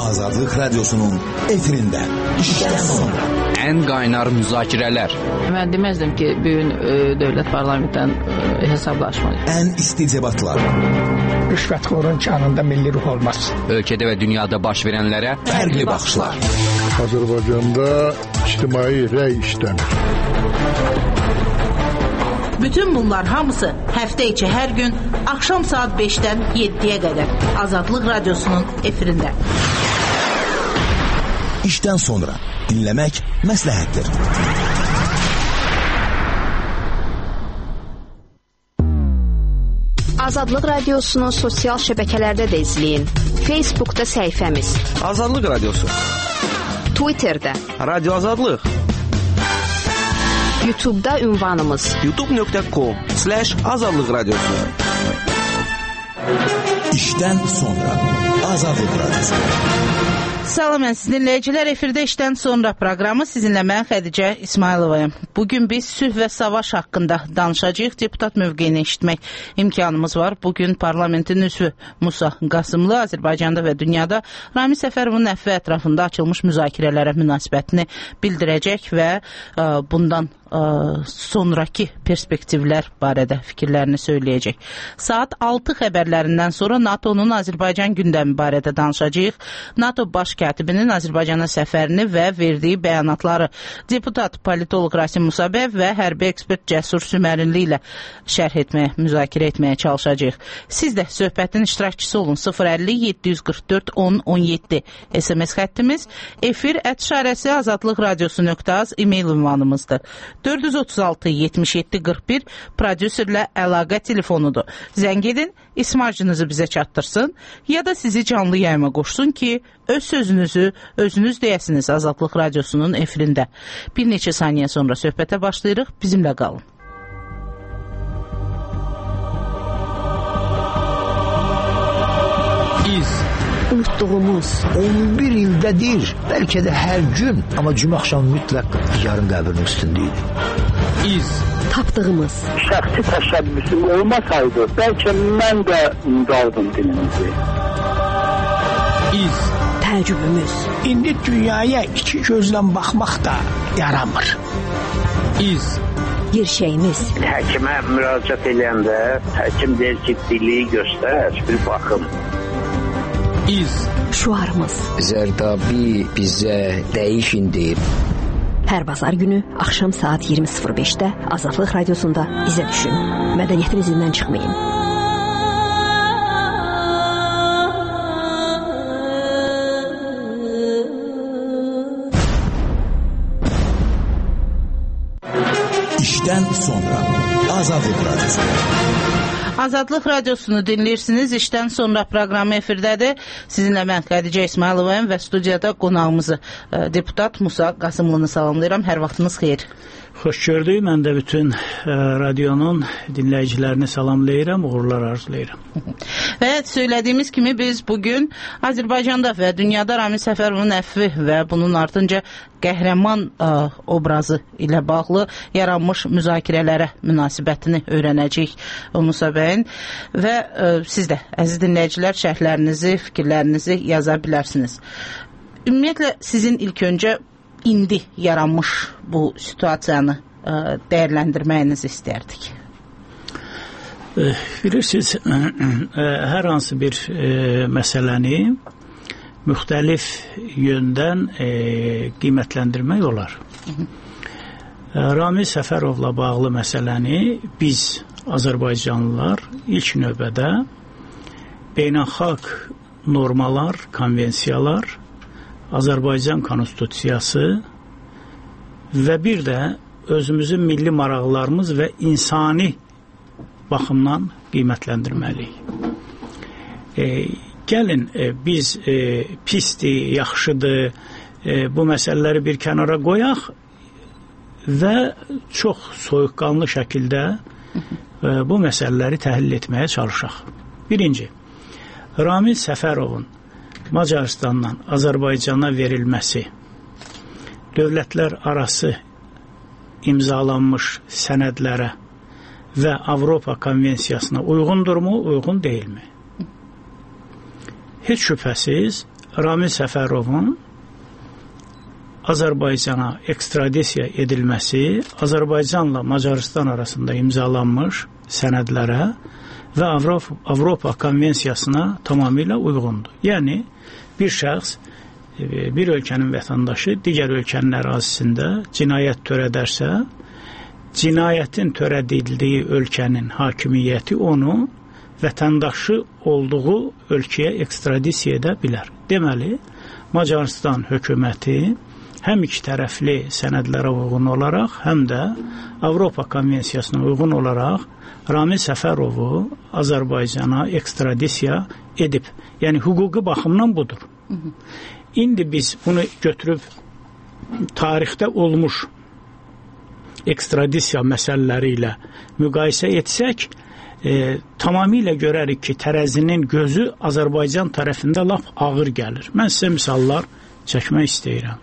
Azadlık Radyosu'nun efirinde. İşten sonra. En kaynar müzakirələr. Mən deməzdim ki, bugün dövlət parlamentdən hesablaşmalıyıq. En isti debatlar. Rüşvətxorun kanında milli ruh olmaz. Ölkədə və dünyada baş verənlərə Fərqli baxışlar. Azərbaycanda ictimai rəy işləmir. Bütün bunlar hamısı həftə içi hər gün axşam saat 5-dən 7-yə qədər Azadlıq Radyosu'nun efirində. İşten sonra dinlemek məsləhətdir. Azadlıq Radyosu'nu sosial şəbəkələrdə də izləyin. Facebook'da səhifəmiz. Azadlıq Radyosu. Twitter'da. Radyo Azadlıq. YouTube'da ünvanımız. youtube.com/Azadlıq Radyosu. İşten sonra Azadlıq Radyosu. Salam əziz dinləyicilər, efirdə işdən sonra proqramı sizinlə mən Xədicə İsmayılovayım. Bugün biz sülh və savaş haqqında danışacağıq. Deputat mövqeyini eşitmək imkanımız var. Bugün parlamentin üzvü Musa Qasımlı Azərbaycanda və dünyada Ramiz Səfərovun əfvi ətrafında açılmış müzakirələrə münasibətini bildirəcək və bundan sonraki perspektivlər barədə fikirlərini söyləyəcək. Saat 6 xəbərlərindən sonra NATO'nun Azərbaycan gündəmi barədə danışacağıq. NATO baş katibinin Azərbaycana səfərini və verdiyi bəyanatları deputat politoloq Rasim Musabəyev və hərbi ekspert Cəsur Sümərinli ilə şərh etməyə, müzakirə etməyə çalışacağıq. Siz də söhbətin iştirakçısı olun. 050-744-10-17 SMS xəttimiz, efir@azadlıqradiosu.az e-mail ünvanımızdır. 436-77-41 prodüserlə əlaqə telefonudur. Zəng edin, ismarcınızı bizə çatdırsın ya da sizi canlı yayıma qoşsun ki, öz sözünüzü özünüz deyəsiniz Azadlıq Radyosu'nun efirində. Bir neçə saniyə sonra söhbətə başlayırıq, bizimlə qalın. Unutduğumuz 11 ildədir, bəlkə də hər gün, amma cümə axşamı mütləq yarın qəbrinin üstündəydi. tapdığımız Şəxsi təşəbbüsüm olmasaydı, bəlkə mən də qaldım dilimizi. təəccübümüz. İndi dünyaya iki gözlə baxmaq da yaramır. Gerçəyimiz. Həkimə müraciət edəndə həkim deyir ki, dili göstər, bir baxım. Şuarımız. Zərdabi bizə dəyişin deyib. Hər bazar günü axşam saat 20:05-də Azadlıq Radiosunda izə düşün. Mədəniyyətin izindən çıxmayın. İşten sonra Azadlıq Radyosu. Azadlıq Radiosunu dinləyirsiniz. İşdən sonra proqramı efirdədir. Sizinlə mən Xədicə İsmayılovayım və studiyada qonağımızı deputat Musa Qasımlını salamlayıram. Hər vaxtınız xeyir. Xoş gördük. Mən də bütün radionun dinləyicilərini salamlayıram, uğurlar arzulayıram. Və söylədiyimiz kimi biz bugün Azərbaycanda və dünyada Ramiz Səfərovun əfvi və bunun ardınca qəhrəman obrazı ilə bağlı yaranmış müzakirələrə münasibətini öyrənəcəyik Musa bəyin və siz də əziz dinləyicilər şərhlərinizi, fikirlərinizi yaza bilərsiniz. Ümumiyyətlə sizin ilk öncə indi yaranmış bu situasiyanı dəyərləndirməyinizi istərdik. Bilirsiniz, hər hansı bir məsələni müxtəlif yöndən qiymətləndirmək olar. Ramiz Səfərovla bağlı məsələni biz Azərbaycanlılar ilk növbədə beynəlxalq normalar, konvensiyalar, Azərbaycan konstitusiyası və bir də özümüzün milli maraqlarımız və insani baxımdan qiymətləndirməliyik. Gəlin biz pisdir, yaxşıdır, bu məsələləri bir kənara qoyaq və çox soyuqqanlı şəkildə bu məsələləri təhlil etməyə çalışaq. Birinci, Ramiz Səfərovun Macarıstandan Azərbaycana verilməsi dövlətlər arası imzalanmış sənədlərə və Avropa konvensiyasına uyğundurmu, uyğun deyilmi? Heç şübhəsiz Ramil Səfərovun Azərbaycana ekstradisiya edilməsi Azərbaycanla Macarıstan arasında imzalanmış sənədlərə və Avropa konvensiyasına tamamilə uyğundur. Yəni, bir şəxs, bir ölkənin vətəndaşı digər ölkənin ərazisində cinayət törədərsə, cinayətin törədildiyi ölkənin hakimiyyəti onu vətəndaşı olduğu ölkəyə ekstradisiya edə bilər. Deməli, Macarıstan hökuməti həm iki tərəfli sənədlərə uyğun olaraq, həm də Avropa konvensiyasına uyğun olaraq Ramil Səfərovu Azərbaycana ekstradisiya edib. Yəni, hüquqi baxımdan budur. İndi biz bunu götürüb tarixdə olmuş ekstradisiya məsələləri ilə müqayisə etsək, tamamilə görərik ki, tərəzinin gözü Azərbaycan tərəfində lap ağır gəlir. Mən sizə misallar çəkmək istəyirəm.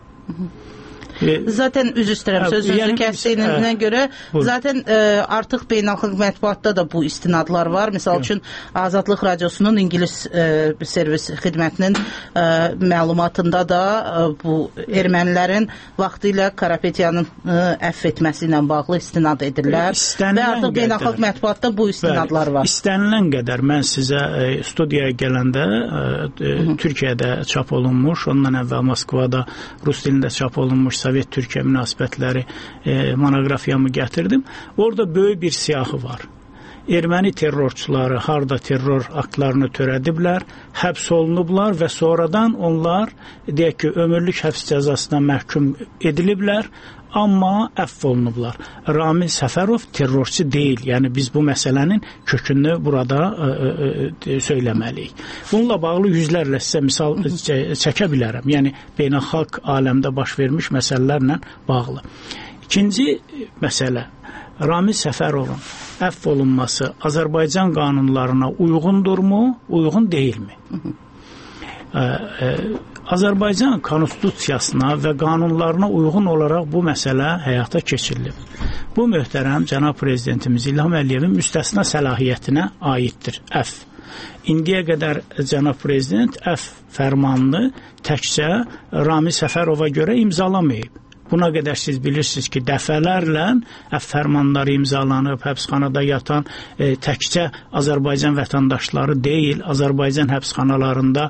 Zaten üzr istəyirəm, sözünüzü kəsdiyinə görə zaten artıq beynəlxalq mətbuatda da bu istinadlar var. Misal üçün Azadlıq Radiosunun İngilis servis xidmətinin məlumatında da bu ermənilərin vaxtı ilə Karapetyanın əfv etməsi ilə bağlı istinad edirlər və artıq beynəlxalq mətbuatda bu istinadlar var. İstənilən qədər mən sizə studiyaya gələndə Türkiyədə çap olunmuş, ondan əvvəl Moskvada rus dilində çap olunmuş Sovet-Türkiyə münasibətləri monoqrafiyamı gətirdim. Orada böyük bir siyahı var. Erməni terrorçuları harda terror aktlarını törədiblər, həbs olunublar və sonradan onlar, deyək ki, ömürlük həbs cəzasına məhkum ediliblər, amma əfv olunublar. Ramil Səfərov terrorçu deyil. Yəni, biz bu məsələnin kökünü burada söyləməliyik. Bununla bağlı yüzlərlə sizə misal çəkə bilərəm. Yəni, beynəlxalq aləmdə baş vermiş məsələlərlə bağlı. İkinci məsələ, Ramil Səfərovun əfv olunması Azərbaycan qanunlarına uyğundurmu, uyğun deyilmi? Azərbaycan konstitusiyasına və qanunlarına uyğun olaraq bu məsələ həyata keçirilib. Bu möhtərəm cənab prezidentimiz İlham Əliyevin müstəsna səlahiyyətinə aiddir, əfv. İndiyə qədər cənab prezident əfv fərmanını təkcə Ramil Səfərova görə imzalamayıb. Buna qədər siz bilirsiniz ki, dəfələrlə əfv fərmanları imzalanıb, həbsxanada yatan təkcə Azərbaycan vətəndaşları deyil, Azərbaycan həbsxanalarında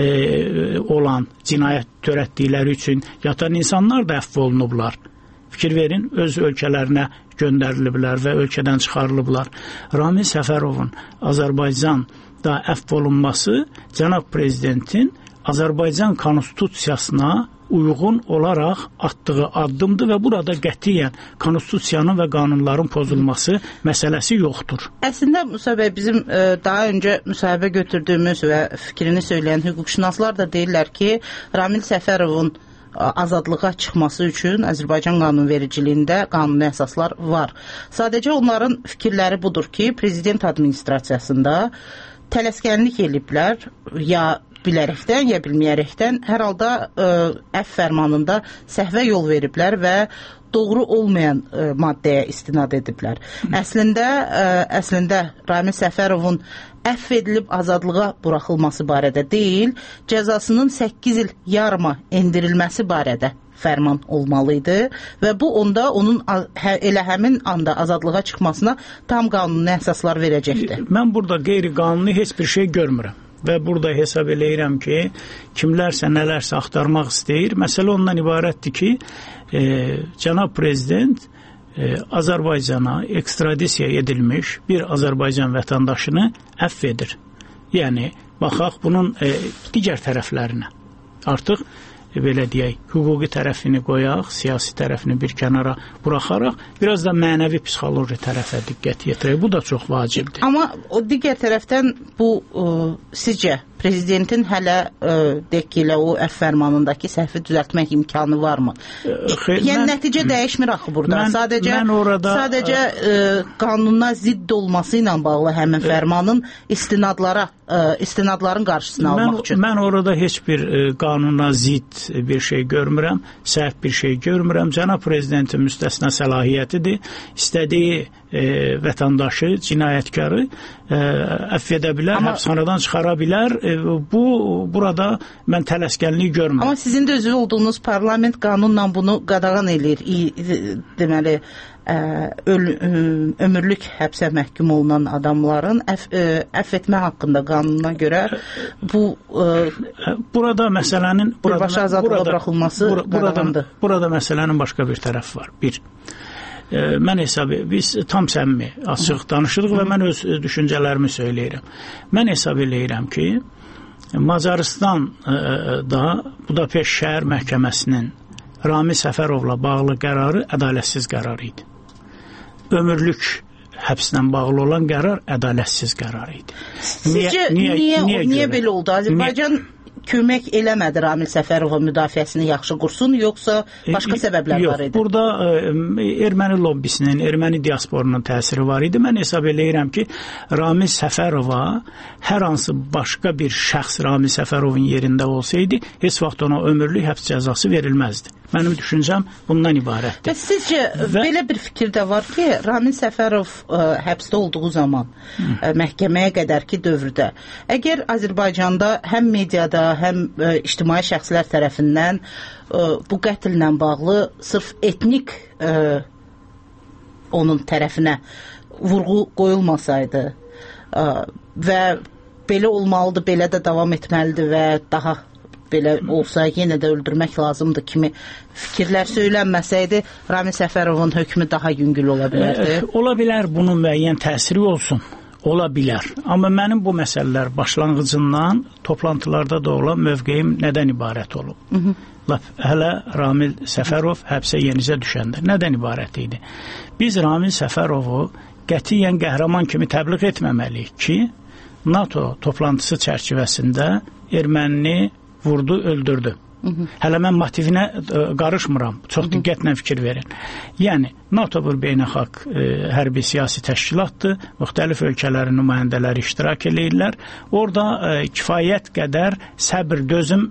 olan cinayət törətdikləri üçün yatan insanlar da əfv olunublar. Fikir verin, öz ölkələrinə göndəriliblər və ölkədən çıxarılıblar. Ramil Səfərovun Azərbaycanda əfv olunması cənab prezidentin Azərbaycan konstitusiyasına uyğun olaraq atdığı addımdır və burada qətiyyən konstitusiyanın və qanunların pozulması məsələsi yoxdur. Əslində, Musa bəy, bizim daha öncə müsahibə götürdüyümüz və fikrini söyləyən hüquqşünaslar da deyirlər ki, Ramil Səfərovun azadlığa çıxması üçün Azərbaycan qanunvericiliyində qanuni əsaslar var. Sadəcə onların fikirləri budur ki, prezident administrasiyasında tələskənlik eliblər, ya bilərəkdən, ya bilməyərəkdən hər halda əfv fərmanında səhvə yol veriblər və doğru olmayan maddəyə istinad ediblər. Əslində Ramil Səfərovun əfv edilib azadlığa buraxılması barədə deyil, cəzasının 8 il yarıma endirilməsi barədə fərman olmalıydı və bu onda onun elə həmin anda azadlığa çıxmasına tam qanuni əsaslar verəcəkdir. Mən burada qeyri-qanuni heç bir şey görmürəm. Və burada hesab eləyirəm ki, kimlərsə nələrsə axtarmaq istəyir. Məsələ ondan ibarətdir ki, cənab prezident Azərbaycana ekstradisiya edilmiş bir Azərbaycan vətəndaşını əfv edir. Yəni, baxaq bunun digər tərəflərinə. Artıq belə deyək, hüquqi tərəfini qoyaq, siyasi tərəfini bir kənara buraxaraq, biraz da mənəvi psixoloji tərəfə diqqət yetirək. Bu da çox vacibdir. Amma o digər tərəfdən bu sizcə prezidentin hələ deyək ki, o əfv fərmanındakı səhvi düzəltmək imkanı varmı? Yəni nəticə dəyişmir axı burada. Sadəcə qanuna zidd olması ilə bağlı həmin fərmanın istinadların qarşısını almaq üçün. Mən orada heç bir qanuna zidd bir şey görmürəm, səhv bir şey görmürəm. Cənab prezidentin müstəsna səlahiyyətidir. İstədiyi vətəndaşı, cinayətkarı əfv edə bilər, həbsxanadan çıxara bilər. Burada mən tələskənlik görmürəm. Amma sizin də üzvü olduğunuz parlament qanunla bunu qadağan eləyir. Deməli, ömürlük həbsə məhkum olunan adamların əfv etmə haqqında qanuna görə burada məsələnin birbaşa azadlığa buraxılması qadağandır. Burada məsələnin başqa bir tərəfi var. Mən biz tam səmimi, açıq danışırıq və mən öz düşüncələrimi söyləyirəm. Mən hesab eləyirəm ki, Macarıstanda Budapeşt şəhər məhkəməsinin Ramiz Səfərovla bağlı qərarı ədalətsiz qərar idi. Ömürlük həbslə bağlı olan qərar ədalətsiz qərar idi. Sizcə niyə belə oldu? Azərbaycan kömək eləmədi Ramiz Səfərovun müdafiəsini yaxşı qursun, yoxsa başqa səbəblər var idi? Burada erməni lobbisinin, erməni diasporunun təsiri var idi. Mən hesab eləyirəm ki, Ramiz Səfərova hər hansı başqa bir şəxs Ramiz Səfərovun yerində olsaydı, heç vaxt ona ömürlük həbs cəzası verilməzdi. Mənim düşüncəm bundan ibarətdir. Və sizcə belə bir fikir də var ki, Ramiz Səfərov həbsdə olduğu zaman məhkəməyə qədərki dövrdə, əgər Azərbaycanda həm mediada, həm ictimai şəxslər tərəfindən bu qətllə bağlı sırf etnik onun tərəfinə vurğu qoyulmasaydı və belə olmalıdır, belə də davam etməlidir və daha belə olsa yenə də öldürmək lazımdır kimi fikirlər söylənməsəydi, Ramiz Səfərovun hökmü daha yüngül ola bilərdi. Ola bilər, bunun müəyyən təsiri olsun. Ola bilər. Amma mənim bu məsələlər başlanğıcından toplantılarda da olan mövqeyim nədən ibarət olub? Hələ Ramiz Səfərov həbsə yenicə düşəndə nədən ibarət idi? Biz Ramiz Səfərovu qətiyyən qəhrəman kimi təbliğ etməməliyik ki, NATO toplantısı çərçivəsində ermənini vurdu, öldürdü. Hələ mən motivinə qarışmıram. Çox diqqətlə fikir verin. Yəni, NATO bir beynəlxalq hərbi siyasi təşkilatdır. Müxtəlif ölkələrin nümayəndələri iştirak edirlər. Orada kifayət qədər səbr, dözüm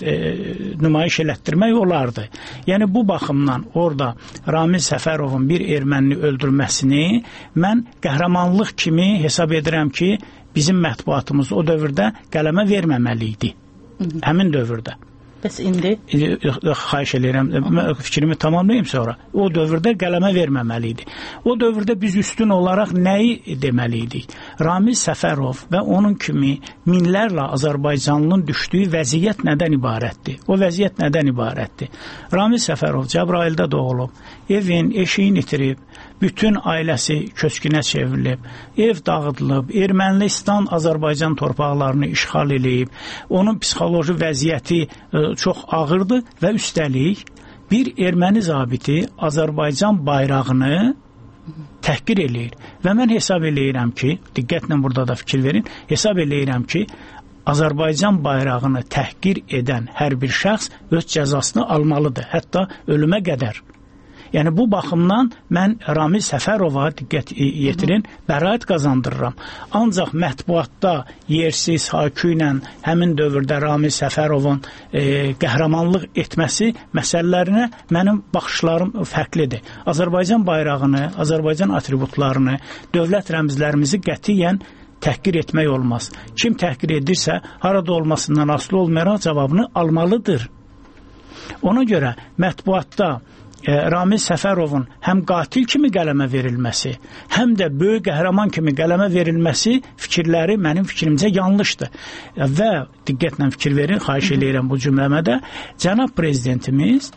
nümayiş elətdirmək olardı. Yəni, bu baxımdan orada Ramiz Səfərovun bir ermənini öldürməsini mən qəhrəmanlıq kimi hesab edirəm ki, bizim mətbuatımız o dövrdə qələmə verməməli idi. Həmin dövrdə. Bəs indi? Xahiş edirəm, fikrimi tamamlayayım sonra. O dövrdə qələmə verməməli idi. O dövrdə biz üstün olaraq nəyi deməli idik? Ramiz Səfərov və onun kimi minlərlə Azərbaycanlının düşdüyü vəziyyət nədən ibarətdir? O vəziyyət nədən ibarətdir? Ramiz Səfərov Cəbrayılda doğulub, evin, eşiğini itirib, bütün ailəsi köçkünə çevrilib, ev dağıdılıb, Ermənistan Azərbaycan torpaqlarını işğal edib, onun psixoloji vəziyyəti çox ağırdır və üstəlik bir erməni zabiti Azərbaycan bayrağını təhqir eləyir. Və mən hesab eləyirəm ki, diqqətlə burada da fikir verin, hesab eləyirəm ki, Azərbaycan bayrağını təhqir edən hər bir şəxs öz cəzasını almalıdır, hətta ölümə qədər. Yəni, bu baxımdan mən Ramiz Səfərova diqqət yetirin, bəraət qazandırıram. Ancaq mətbuatda yersiz haykü ilə həmin dövrdə Ramiz Səfərovun qəhrəmanlıq etməsi məsələlərinə mənim baxışlarım fərqlidir. Azərbaycan bayrağını, Azərbaycan atributlarını, dövlət rəmzlərimizi qətiyyən təhqir etmək olmaz. Kim təhqir edirsə, harada olmasından asılı olmayaraq cavabını almalıdır. Ona görə mətbuatda Ramiz Səfərovun həm qatil kimi qələmə verilməsi, həm də böyük qəhrəman kimi qələmə verilməsi fikirləri mənim fikrimcə yanlışdır. Və diqqətlə fikir verin, xahiş eləyirəm bu cümləmə də, cənab prezidentimiz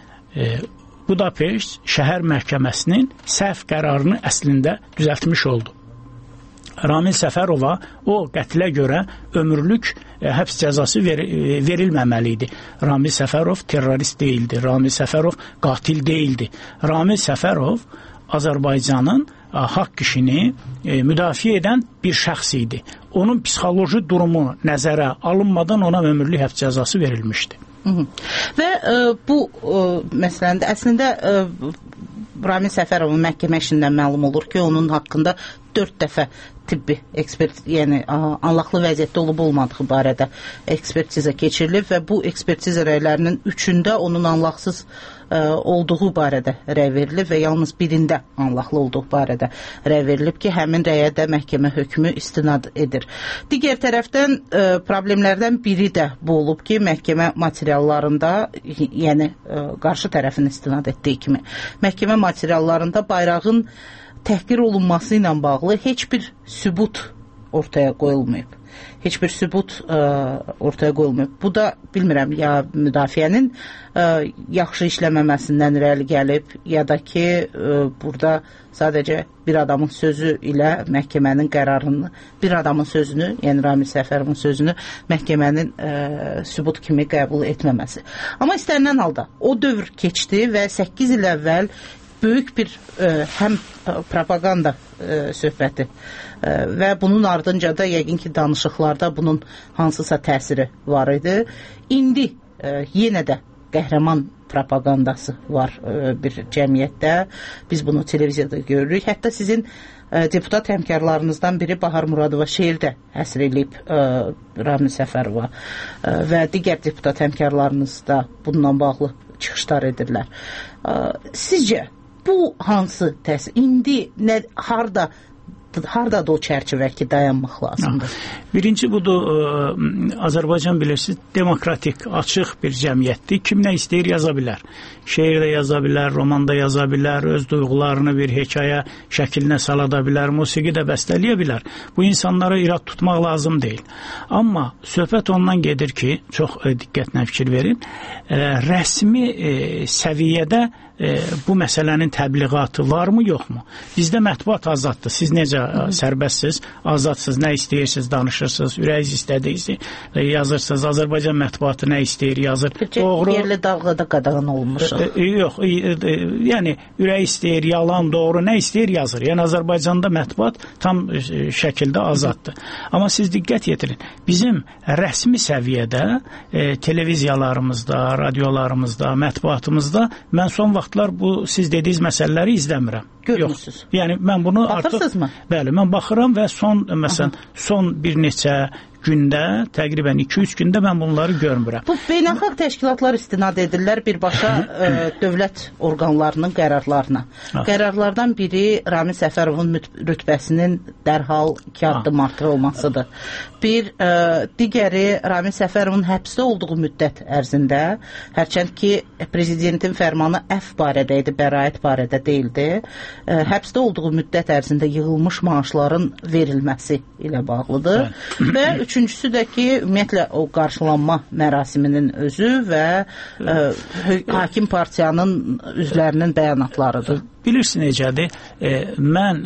Budapeşt şəhər məhkəməsinin səhv qərarını əslində düzəltmiş oldu. Ramiz Səfərova o qətlə görə ömürlük həbs cəzası verilməməli idi. Ramiz Səfərov terrorist deyildi. Ramiz Səfərov qatil deyildi. Ramiz Səfərov Azərbaycanın haqq işini müdafiə edən bir şəxs idi. Onun psixoloji durumu nəzərə alınmadan ona ömürlük həbs cəzası verilmişdi. Və bu məsələndə əslində Ramiz Səfərovun məhkəmə işindən məlum olur ki, onun haqqında 4 dəfə tibbi yəni anlaqlı vəziyyətdə olub-olmadığı barədə ekspertiza keçirilib və bu ekspertiza rəylərinin 3-ündə onun anlaqsız olduğu barədə rəy verilib və yalnız birində anlaqlı olduğu barədə rəy verilib ki, həmin rəyə də məhkəmə hökmü istinad edir. Digər tərəfdən problemlərdən biri də bu olub ki, məhkəmə materiallarında, yəni qarşı tərəfin istinad etdiyi kimi, məhkəmə materiallarında bayrağın təhqir olunması ilə bağlı heç bir sübut ortaya qoyulmayıb. Heç bir sübut ortaya qoyulmayıb. Bu da, bilmirəm, ya müdafiənin yaxşı işləməməsindən irəli gəlib, ya da ki, burada sadəcə bir adamın sözü ilə məhkəmənin qərarını, bir adamın sözünü, yəni Ramil Səfərovun sözünü məhkəmənin sübut kimi qəbul etməməsi. Amma istənilən halda o dövr keçdi və 8 il əvvəl böyük bir həm propaganda söhbəti və bunun ardınca da yəqin ki, danışıqlarda bunun hansısa təsiri var idi. İndi yenə də qəhrəman propagandası var bir cəmiyyətdə. Biz bunu televiziyada görürük. Hətta sizin deputat həmkarlarınızdan biri Bahar Muradova şeirdə həsr edib Ramil Səfərova və digər deputat həmkarlarınız da bununla bağlı çıxışlar edirlər. Sizcə, bu hansı təsir? İndi hardadır o çərçivə ki, dayanmaq lazımdır? Birinci budur, Azərbaycan bilirsiniz, demokratik, açıq bir cəmiyyətdir. Kim nə istəyir yaza bilər. Şeir də yaza bilər, roman da yaza bilər, öz duyğularını bir hekayə şəklinə salada bilər, musiqi də bəstələyə bilər. Bu insanlara irad tutmaq lazım deyil. Amma söhbət ondan gedir ki, çox diqqətlə fikir verin, rəsmi səviyyədə bu məsələnin təbliğatı varmı, yoxmu? Bizdə mətbuat azaddır. Siz necə sərbəstsiz, azadsınız, nə istəyirsiniz, danışırsınız, ürəyiniz istədiyiniz yazırsınız. Azərbaycan mətbuatı nə istəyir, yazır. Doğru. Yerli dalğada qadağan olunmuşuq. Yox, yəni ürək istəyir, yalan, doğru, nə istəyir, yazır. Yəni Azərbaycanda mətbuat tam şəkildə azaddır. Amma siz diqqət yetirin, bizim rəsmi səviyyədə televiziyalarımızda, radiolarımızda, mətbuatımızda mən son vaxt bu siz dediyiniz məsələləri izləmirəm. Görmürsünüz. Yəni mən bunu baxırsınızmı? Bəli, mən baxıram və son bir neçə gündə, təqribən 2-3 gündə mən bunları görmürəm. Bu beynəlxalq təşkilatlar istinad edirlər birbaşa dövlət orqanlarının qərarlarına. Qərarlardan biri Ramil Səfərovun rütbəsinin dərhal 2 addım artırılmasıdır. Bir digəri Ramil Səfərovun həbsdə olduğu müddət ərzində, hərçənd ki, prezidentin fərmanı əfv barədə idi, bəraət barədə deyildi, həbsdə olduğu müddət ərzində yığılmış maaşların verilməsi ilə bağlıdır. Və üçüncüsü də ki, ümumiyyətlə o qarşılanma mərasiminin özü və hakim partiyanın üzvlərinin bəyanatlarıdır. Bilirsiniz necədir? Mən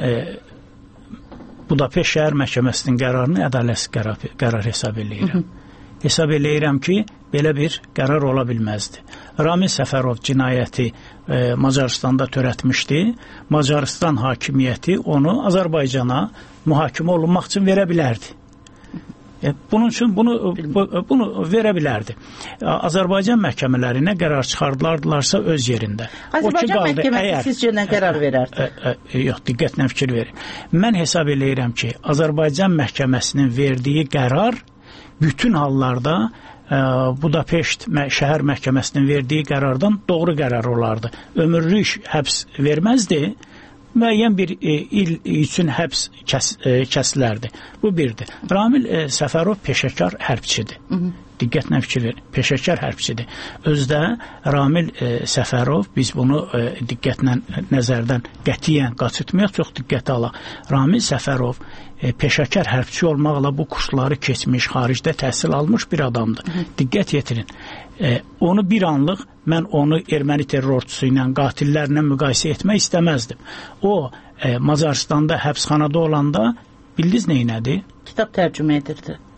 Budapest şəhər məhkəməsinin qərarını ədalətli qərar hesab eləyirəm. Hesab eləyirəm ki, belə bir qərar ola bilməzdi. Ramil Səfərov cinayəti Macaristanda törətmişdi. Macaristan hakimiyyəti onu Azərbaycana mühakimə olunmaq üçün verə bilərdi. Bunun üçün bunu verə bilərdi. Azərbaycan məhkəmələrinə qərar çıxardılardılarsa öz yerində. Azərbaycan məhkəməsi sizcə nə qərar verərdi? Yox, diqqətlə fikir verin. Mən hesab eləyirəm ki, Azərbaycan məhkəməsinin verdiyi qərar bütün hallarda Budapest şəhər məhkəməsinin verdiyi qərardan doğru qərar olardı. Ömürlük həbs verməzdi. Müəyyən bir il üçün həbs kəsilərdi. Bu birdir. Ramil Səfərov peşəkar hərbçidir. Diqqətlə fikir verin. Peşəkar hərbçidir. Özdə Ramil Səfərov, biz bunu diqqətlə nəzərdən qətiyyən qaçırtmayaq, çox diqqətə alaq. Ramil Səfərov peşəkar hərbçi olmaqla bu kursları keçmiş, xaricdə təhsil almış bir adamdır. Diqqət yetirin. Onu bir anlıq mən onu erməni terrorçusu ilə, qatillərlə müqayisə etmək istəməzdim. O, Macaristanda həbsxanada olanda bildiniz neynədi? Kitab tərcümə edirdi.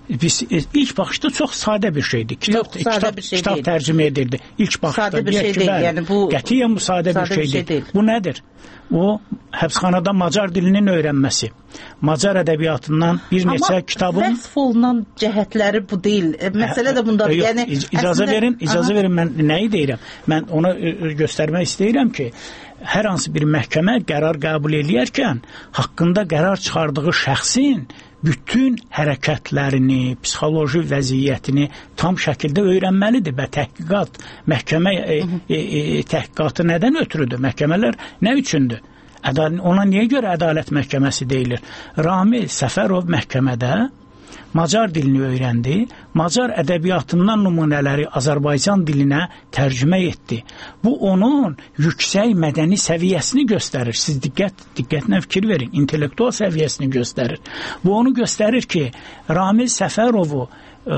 Biz ilk baxışda çox sadə bir şeydir. Kitab tərcümə edirdi. İlk baxışda sadə bir şey deyil. Yəni bu qətiyyən bu sadə bir şey deyil. Bu nədir? O həbsxanada Macar dilinin öyrənməsi. Macar ədəbiyyatından bir neçə kitabın vəsf olunan cəhətləri bu deyil. Məsələ də bundadır. Yəni icazə verin mən nəyi deyirəm? Mən ona göstərmək istəyirəm ki, hər hansı bir məhkəmə qərar qəbul edərkən haqqında qərar çıxardığı şəxsin bütün hərəkətlərini, psixoloji vəziyyətini tam şəkildə öyrənməlidir və təhqiqat, məhkəmə təhqiqatı nədən ötürüdür? Məhkəmələr nə üçündür? Ona niyə görə ədalət məhkəməsi deyilir? Ramil Səfərov məhkəmədə Macar dilini öyrəndi, Macar ədəbiyyatından nümunələri Azərbaycan dilinə tərcümə etdi. Bu onun yüksək mədəni səviyyəsini göstərir. Siz diqqətlə fikir verin, intellektual səviyyəsini göstərir. Bu onu göstərir ki, Ramil Səfərovu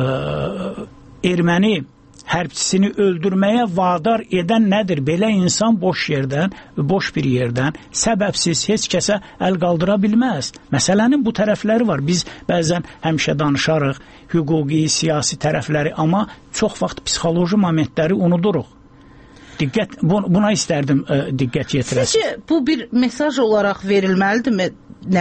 erməni hərbçisini öldürməyə vadar edən nədir? Belə insan boş bir yerdən səbəbsiz heç kəsə əl qaldıra bilməz. Məsələnin bu tərəfləri var. Biz bəzən həmişə danışarıq, hüquqi, siyasi tərəfləri, amma çox vaxt psixoloji momentləri unuduruq. Buna istərdim diqqət yetirəsiniz. Sizcə bu bir mesaj olaraq verilməlidirmi?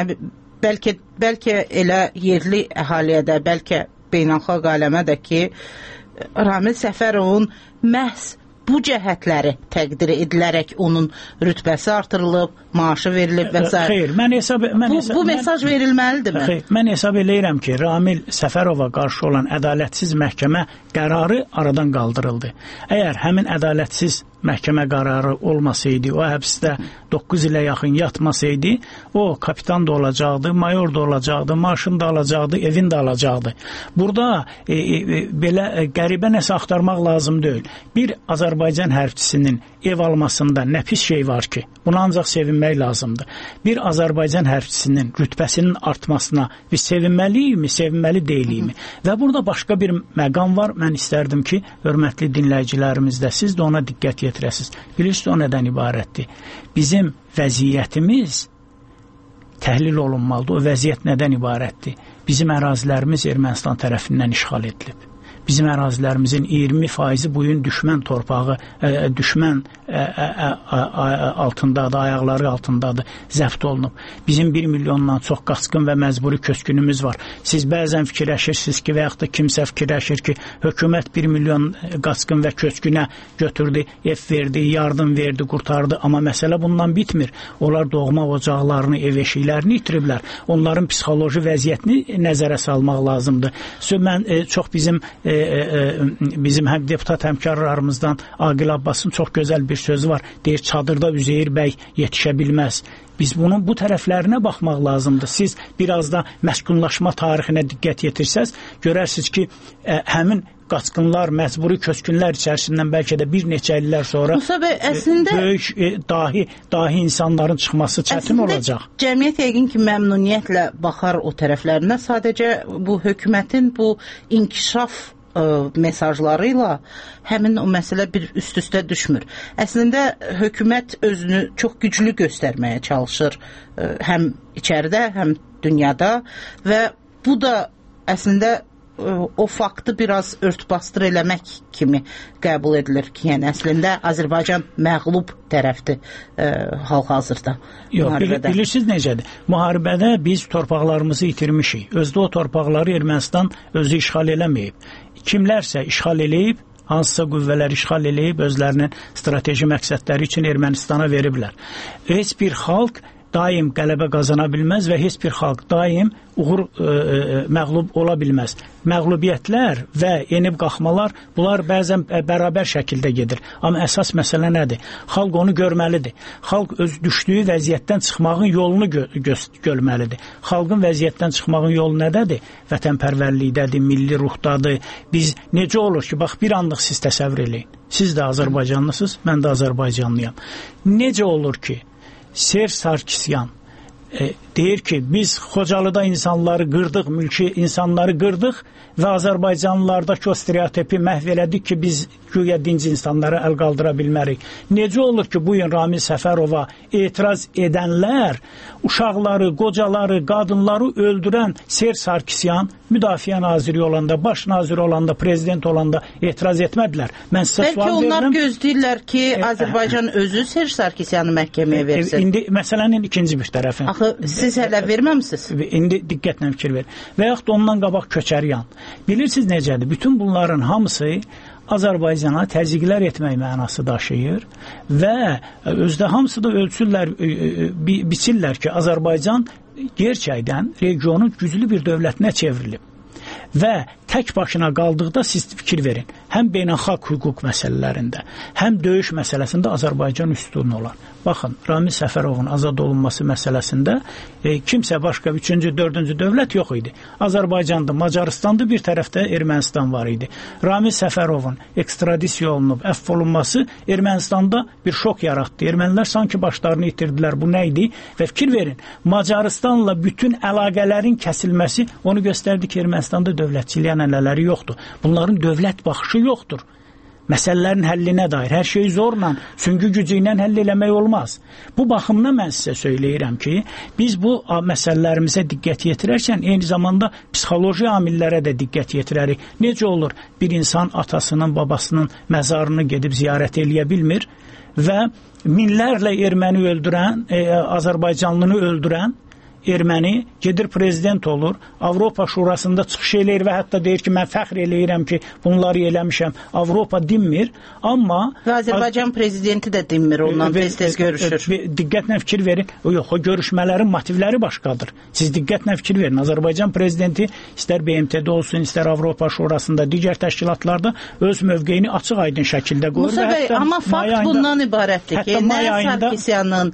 Bəlkə elə yerli əhaliyə də, bəlkə beynəlxalq aləmə də ki, Ramil Səfərovun məhz bu cəhətləri təqdir edilərək onun rütbəsi artırılıb, maaşı verilib və s. Xeyr, bu mesaj verilməlidirmi? Xeyr, mən hesab eləyirəm ki, Ramil Səfərova qarşı olan ədalətsiz məhkəmə qərarı aradan qaldırıldı. Əgər həmin ədalətsiz məhkəmə qərarı olmasaydı, o həbsdə 9 ilə yaxın yatmasaydı, o kapitan da olacaqdı, mayor da olacaqdı, maaşını da alacaqdı, evini də alacaqdı. Burada belə qəribə nəsə axtarmaq lazım deyil. Bir Azərbaycan hərbçisinin ev almasında nə pis şey var ki, buna ancaq sevinmək lazımdır. Bir Azərbaycan hərbçisinin rütbəsinin artmasına biz sevinməliyikmi, sevinməli deyiliyimi? Və burada başqa bir məqam var. Mən istərdim ki, hörmətli dinləyicilərimiz də siz də ona diqqət yetirəsiniz. Bilirsiniz o nədən ibarətdir? Bizim vəziyyətimiz təhlil olunmalıdır. O vəziyyət nədən ibarətdir? Bizim ərazilərimiz Ermənistan tərəfindən işğal edilib. Bizim ərazilərimizin 20% bu gün düşmən torpağı, düşmən altındadır, ayaqları altındadır, zəbt olunub. Bizim 1 milyondan çox qaçqın və məcburi köçkünümüz var. Siz bəzən fikirləşirsiniz ki, və yaxud da kimsə fikirləşir ki, hökumət 1 milyon qaçqın və köçkünə götürdü, ev verdi, yardım verdi, qurtardı. Amma məsələ bundan bitmir. Onlar doğma ocaqlarını, ev eşiklərini itiriblər. Onların psixoloji vəziyyətini nəzərə salmaq lazımdır. Mən çox bizim həm deputat həmkarlarımızdan Aqil Abbasın çox gözəl bir sözü var. Deyir, çadırda Üzeyir bəy yetişə bilməz. Biz bunun bu tərəflərinə baxmaq lazımdır. Siz biraz da məskunlaşma tarixinə diqqət yetirsəz, görərsiniz ki, həmin qaçqınlar, məcburi köçkünlər içərisindən bəlkə də bir neçə illər sonra böyük dahi insanların çıxması çətin olacaq. Cəmiyyət yəqin ki, məmnuniyyətlə baxar o tərəflərinə. Sadəcə bu hökumətin bu inkişaf mesajları ilə həmin o məsələ bir üst-üstə düşmür. Əslində hökumət özünü çox güclü göstərməyə çalışır, həm içəridə, həm dünyada və bu da əslində o faktı biraz örtbasdır eləmək kimi qəbul edilir ki, yəni əslində Azərbaycan məğlub tərəfdir hal-hazırda. Yox, bilirsiniz necədir? Müharibədə biz torpaqlarımızı itirmişik. Özdə o torpaqları Ermənistan özü işğal eləməyib. Kimlərsə işğal eləyib, hansısa qüvvələr işğal eləyib, özlərinin strateji məqsədləri üçün Ermənistana veriblər. Heç bir xalq daim qələbə qazana bilməz və heç bir xalq daim məğlub ola bilməz. Məğlubiyyətlər və enib qalxmalar, bunlar bəzən bərabər şəkildə gedir. Amma əsas məsələ nədir? Xalq onu görməlidir. Xalq öz düşdüyü vəziyyətdən çıxmağın yolunu görməlidir. Xalqın vəziyyətdən çıxmağın yolu nədədir? Vətənpərvərlikdədir, milli ruhdadır. Biz necə olur ki, bax bir anlıq siz təsəvvür eləyin. Siz də Azərbaycanlısınız, mən də Azərbaycanlıyam. Necə olur ki, Serj Sarkisyan deyir ki, biz Xocalıda insanları qırdıq, mülki insanları qırdıq və Azərbaycanlılardakı o stereotipi məhv elədik ki, biz güya dinc insanlara əl qaldıra bilmərik. Necə olur ki, bu gün Ramil Səfərova etiraz edənlər uşaqları, qocaları, qadınları öldürən Serj Sarkisyan müdafiə naziri olanda, baş naziri olanda, prezident olanda etiraz etmədilər. Mən sizə sual verirəm. Bəlkə onlar gözləyirlər ki, Azərbaycan özü Serj Sarkisyanı məhkəməyə versin. İndi məsələnin ikinci bir tərəfi. Axı siz hələ verməmisiniz. İndi diqqətlə fikir ver. Və yaxud ondan qabaq Köçəryan. Bilirsiniz necədir? Bütün bunların hamısı Azərbaycana təzyiqlər etmək mənası daşıyır və özdə hamısı da ölçürlər, biçirlər ki, Azərbaycan gerçəkdən regionun güclü bir dövlətinə çevrilib. Və tək başına qaldıqda siz fikir verin, həm beynəlxalq hüquq məsələlərində, həm döyüş məsələsində Azərbaycan üstün olar. Baxın, Ramil Səfərovun azad olunması məsələsində kimsə başqa 3-cü, 4-cü dövlət yox idi. Azərbaycandı, Macaristandı, bir tərəfdə Ermənistan var idi. Ramil Səfərovun ekstradisiya olunub, əfv olunması Ermənistanda bir şok yaratdı. Ermənilər sanki başlarını itirdilər. Bu nə idi? Və fikir verin, Macaristanla bütün əlaqələrin kəsilməsi onu göstərdi ki, Ermənistanda dövlətçiliyə ənənələri yoxdur. Bunların dövlət baxışı yoxdur. Məsələlərin həllinə dair hər şey zorla, süngü gücü ilə həll eləmək olmaz. Bu baxımdan mən sizə söyləyirəm ki, biz bu məsələlərimizə diqqət yetirərkən eyni zamanda psixoloji amillərə də diqqət yetirərik. Necə olur? Bir insan atasının, babasının məzarını gedib ziyarət eləyə bilmir və minlərlə erməni öldürən, Azərbaycanlını öldürən erməni gedir prezident olur, Avropa Şurasında çıxış eləyir və hətta deyir ki, mən fəxr eləyirəm ki, bunları eləmişəm. Avropa dinmir, amma... Və Azərbaycan prezidenti də dinmir, ondan tez-tez görüşür. Diqqətlə fikir verin, yox, o görüşmələrin motivləri başqadır. Siz diqqətlə fikir verin, Azərbaycan prezidenti istər BMT-də olsun, istər Avropa Şurasında, digər təşkilatlarda öz mövqeyini açıq aydın şəkildə qoyur. Musa bəy, amma fakt bundan ibarətdir ki, nə Sarkisyanın,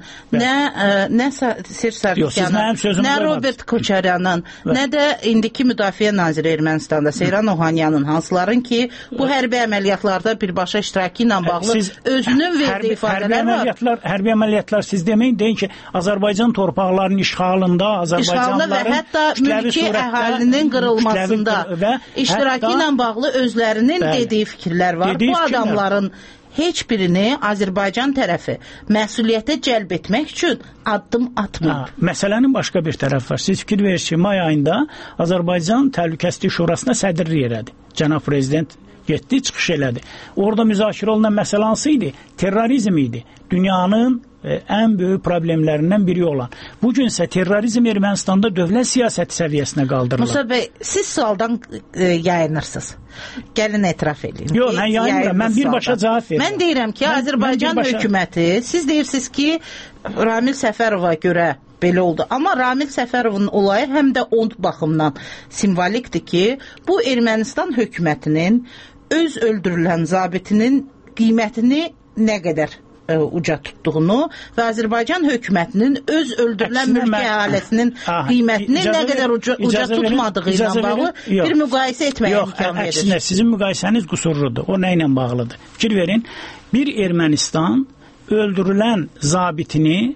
nə Serj Sarkisyanın, nə Robert Köçəryanın, nə də indiki müdafiə naziri Ermənistanda Seyran Ohanyanın, hansıların ki, bu hərbi əməliyyatlarda birbaşa iştirakı ilə bağlı özünün verdiyi ifadələr var. Hərbi əməliyyatlar siz deməyin, deyin ki, Azərbaycan torpaqlarının işğalında, Azərbaycanlıların və hətta mülki əhalinin qırılmasında iştirakı ilə bağlı özlərinin dediyi fikirlər var. Bu adamların heç birini Azərbaycan tərəfi məsuliyyətə cəlb etmək üçün addım atmır. Məsələnin başqa bir tərəfi var. Siz fikir verirsiniz ki, may ayında Azərbaycan Təhlükəsizlik Şurasına sədrlik elədi. Cənab Prezident getdi, çıxış elədi. Orada müzakirə olunan məsələ hansı idi? Terrorizm idi. Dünyanın ən böyük problemlərindən biri olan. Bugünsə terrorizm Ermənistanda dövlət siyasəti səviyyəsinə qaldırılır. Musa bəy, siz sualdan yayınırsınız. Gəlin etiraf edin. Yox, mən yayınmıram. Mən birbaşa cavab verirəm. Mən deyirəm ki, Azərbaycan hökuməti, siz deyirsiniz ki, Ramil Səfərova görə belə oldu. Amma Ramil Səfərovun olayı həm də o baxımdan simvolikdir ki, bu Ermənistan hökumətinin öz öldürülən zabitinin qiymətini nə qədər uca tutduğunu və Azərbaycan hökumətinin öz öldürülən mülki əhalisinin qiymətini nə qədər uca tutmadığı ilə bağlı bir müqayisə etməyə imkan verir. Əksinə, sizin müqayisəniz qüsurludur. O nə ilə bağlıdır? Fikir verin, bir Ermənistan öldürülən zabitini,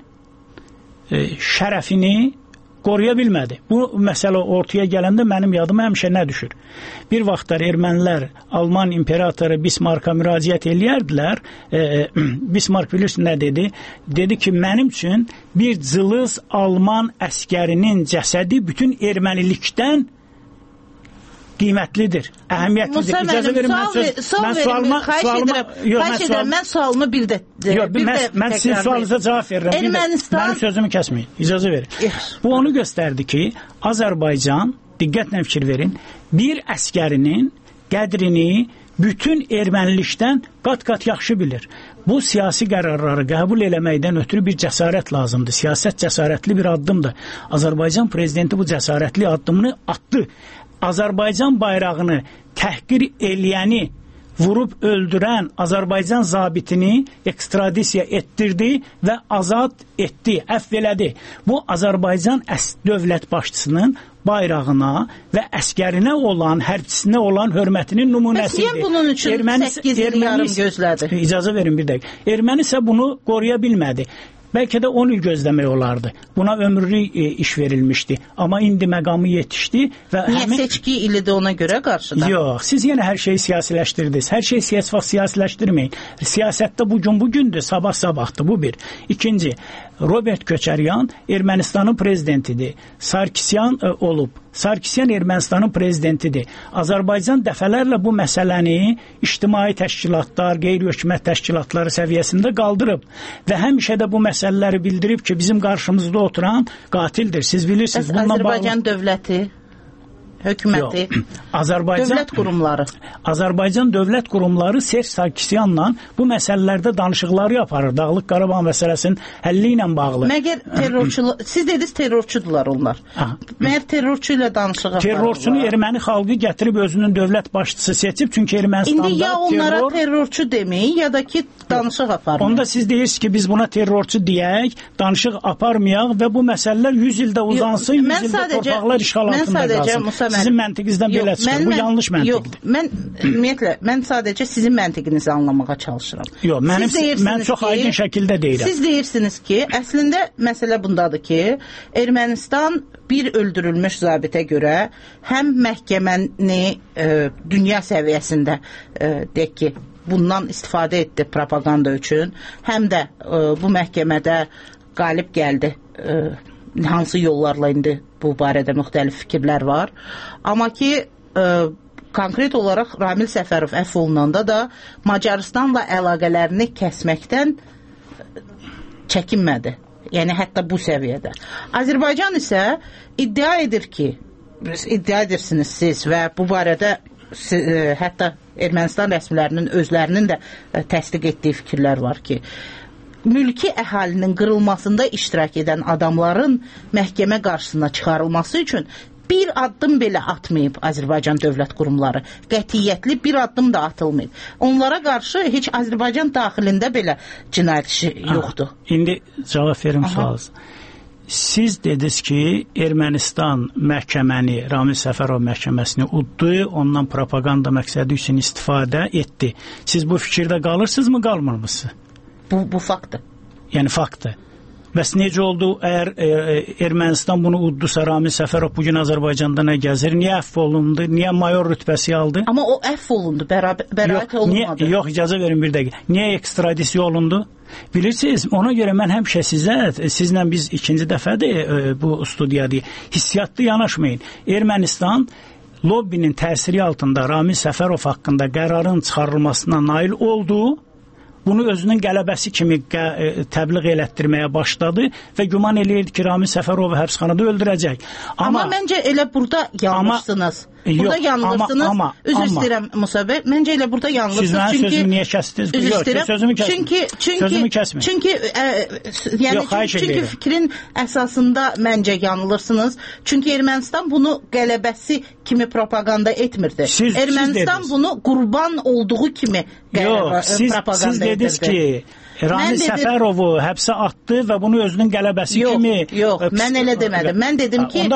şərəfini qoruya bilmədi. Bu məsələ ortaya gələndə mənim yadıma həmişə nə düşür? Bir vaxtlar ermənilər Alman imperatoru Bismarcka müraciət eləyərdilər. Bismarck bilirsin nə dedi? Dedi ki, mənim üçün bir cılız Alman əskərinin cəsədi bütün ermənilikdən qiymətlidir, əhəmiyyətlidir. İcazə verin, mən sualımı mən sizin sualınıza cavab verirəm. Mənim sözümü kəsməyin. İcazə verin. Bu onu göstərdi ki, Azərbaycan, diqqətlə fikir verin, bir əskərinin qədrini bütün ermənilikdən qat-qat yaxşı bilir. Bu siyasi qərarları qəbul eləməkdən ötürü bir cəsarət lazımdır. Siyasət cəsarətli bir addımdır. Azərbaycan prezidenti bu cəsarətli addımını atdı. Azərbaycan bayrağını təhqir eləyəni vurub öldürən Azərbaycan zabitini ekstradisiya etdirdi və azad etdi, əfv elədi. Bu Azərbaycan dövlət başçısının bayrağına və əskərinə olan, hərbçisinə olan hörmətinin nümunəsidir. Bəs bunun üçün 8 il yarım gözlədi? İcazə verin bir dəqiqə. Erməni isə bunu qoruya bilmədi. Bəlkə də 10 il gözləmək olardı. Buna ömürlük iş verilmişdi. Amma indi məqamı yetişdi və Niyə seçki ili də ona görə qarşıda? Yox, siz yenə hər şeyi siyasiləşdirdiniz. Hər şeyi siyasiləşdirməyin. Siyasətdə bugündür, sabahdır. Bu bir. İkinci, Robert Köçəryan Ermənistanın prezidentidir. Sarkisyan olub. Sarkisyan Ermənistanın prezidentidir. Azərbaycan dəfələrlə bu məsələni ictimai təşkilatlar, qeyri-hökumət təşkilatları səviyyəsində qaldırıb və həmişə də bu məsələləri bildirib ki, bizim qarşımızda oturan qatildir. Siz bilirsiniz. Azərbaycan dövləti, hökuməti, dövlət qurumları. Azərbaycan dövlət qurumları Serj Sarkisyanla bu məsələlərdə danışıqları aparır. Dağlıq Qarabağ məsələsinin həlli ilə bağlı. Məgər terrorçular, siz dediniz terrorçudular onlar. Məgər terrorçu ilə danışıq aparırlar? Terrorçunu erməni xalqı gətirib özünün dövlət başçısı seçib, çünki Ermənistanda İndi ya onlara terrorçu deməyin, ya da ki danışıq aparmayın. Onda siz deyirsiniz ki, biz buna terrorçu deyək, danışıq aparmayaq və bu məsələlər 100 ildə uzansın, 100 ildə torpaqlar işğal altında qalsın. Sizin məntiqinizdən belə çıxır. Bu yanlış məntiqdir. Yox, mən sadəcə sizin məntiqinizi anlamağa çalışıram. Yox, mən çox aydın şəkildə deyirəm. Siz deyirsiniz ki, əslində məsələ bundadır ki, Ermənistan bir öldürülmüş zabitə görə həm məhkəməni dünya səviyyəsində deyək ki, bundan istifadə etdi propaganda üçün, həm də bu məhkəmədə qalib gəldi. Hansı yollarla indi bu barədə müxtəlif fikirlər var. Amma ki, konkret olaraq Ramil Səfərov əfv olunanda da Macarıstanla əlaqələrini kəsməkdən çəkinmədi. Yəni, hətta bu səviyyədə. Azərbaycan isə iddia edir ki, iddia edirsiniz siz və bu barədə hətta Ermənistan rəsmilərinin özlərinin də təsdiq etdiyi fikirlər var ki, mülki əhalinin qırılmasında iştirak edən adamların məhkəmə qarşısına çıxarılması üçün bir addım belə atmayıb Azərbaycan dövlət qurumları. Qətiyyətli bir addım da atılmayıb. Onlara qarşı heç Azərbaycan daxilində belə cinayət işi yoxdur. İndi cavab verim sualınıza. Siz dediniz ki, Ermənistan məhkəməni, Ramil Səfərov məhkəməsini uddu, ondan propaganda məqsədi üçün istifadə etdi. Siz bu fikirdə qalırsınızmı, qalmırmısınız? Bu faktdır. Yəni faktdır. Bəs necə oldu, əgər Ermənistan bunu uddusa, Ramil Səfərov bugün Azərbaycanda nə gəzir? Niyə əfv olundu? Niyə mayor rütbəsi aldı? Amma o əfv olundu, bəraət olunmadı. Yox, icazə verin bir dəqiqə. Niyə ekstradisiya olundu? Bilirsiniz, ona görə mən həmişə sizlə biz ikinci dəfədir bu studiyadır, hissiyatlı yanaşmayın. Ermənistan lobbinin təsiri altında Ramil Səfərov haqqında qərarın çıxarılmasına nail oldu. Bunu özünün qələbəsi kimi təbliğ elətdirməyə başladı və güman eləyirdi ki, Ramil Səfərovu həbsxanada öldürəcək. Amma məncə elə burada yanlışsınız. Burada yanılırsınız. Üzr istəyirəm Musa bəy. Məncə elə burada yanılırsınız. Siz mənim sözümü niyə kəsdiniz? Yox, sözümü kəsmin. Sözümü kəsmin. Çünki fikrin əsasında məncə yanılırsınız. Çünki Ermənistan bunu qələbəsi kimi propaganda etmirdi. Ermənistan bunu qurban olduğu kimi propaganda etmirdi. Siz dediniz ki, Ramil Səfərovu həbsə atdı və bunu özünün qələbəsi kimi... Yox, mən elə demədim. Mən dedim ki,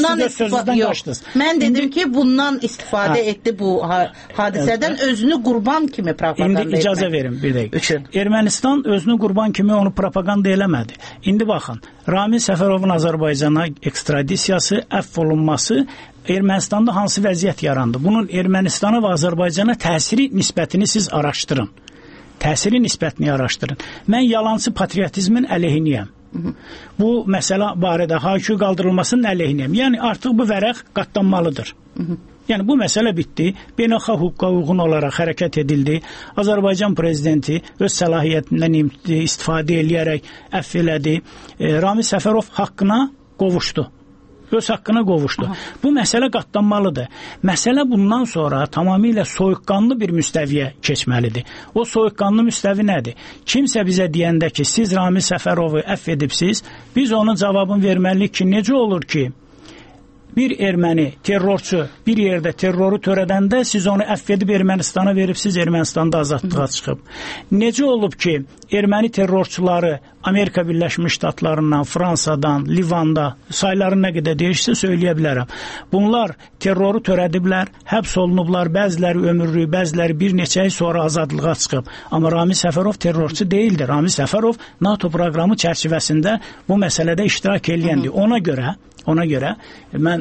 bundan istifadə etdi bu hadisədən, özünü qurban kimi propaganda etmək. İndi icazə verin bir dəqiqə. Ermənistan özünü qurban kimi onu propaganda eləmədi. İndi baxın, Ramil Səfərovun Azərbaycana ekstradisiyası, əfv olunması Ermənistanda hansı vəziyyət yarandı? Bunun Ermənistana və Azərbaycana təsiri nisbətini siz araşdırın. Təsiri nisbətini araşdırın. Mən yalançı patriotizmin əleyhiniyəm. Bu məsələ barədə haykü qaldırılmasının əleyhiniyəm. Yəni artıq bu vərəq qatlanmalıdır. Yəni bu məsələ bitdi. Beynəlxalq hüquqa uyğun olaraq hərəkət edildi. Azərbaycan prezidenti öz səlahiyyətindən istifadə edərək əfv elədi. Ramil Səfərov haqqına qovuşdu. Öz haqqına qovuşdu. Bu məsələ qatlanmalıdır. Məsələ bundan sonra tamamilə soyuqqanlı bir müstəviyə keçməlidir. O soyuqqanlı müstəvi nədir? Kimsə bizə deyəndə ki, siz Ramil Səfərovu əfv edibsiz, biz onun cavabını verməliyik ki, necə olur ki, bir erməni terrorçu bir yerdə terroru törədəndə siz onu əfv edib Ermənistana veribsiz, Ermənistanda azadlığa çıxıb. Necə olub ki, erməni terrorçuları Amerika Birləşmiş Ştatlarından, Fransadan, Livanda sayları nə qədər deyirsə söyləyə bilərəm. Bunlar terroru törədiblər, həbs olunublar, bəziləri ömürlük, bəziləri bir neçə ay sonra azadlığa çıxıb. Amma Ramil Səfərov terrorçu deyildi. Ramil Səfərov NATO proqramı çərçivəsində bu məsələdə iştirak eləyəndir. Ona görə mən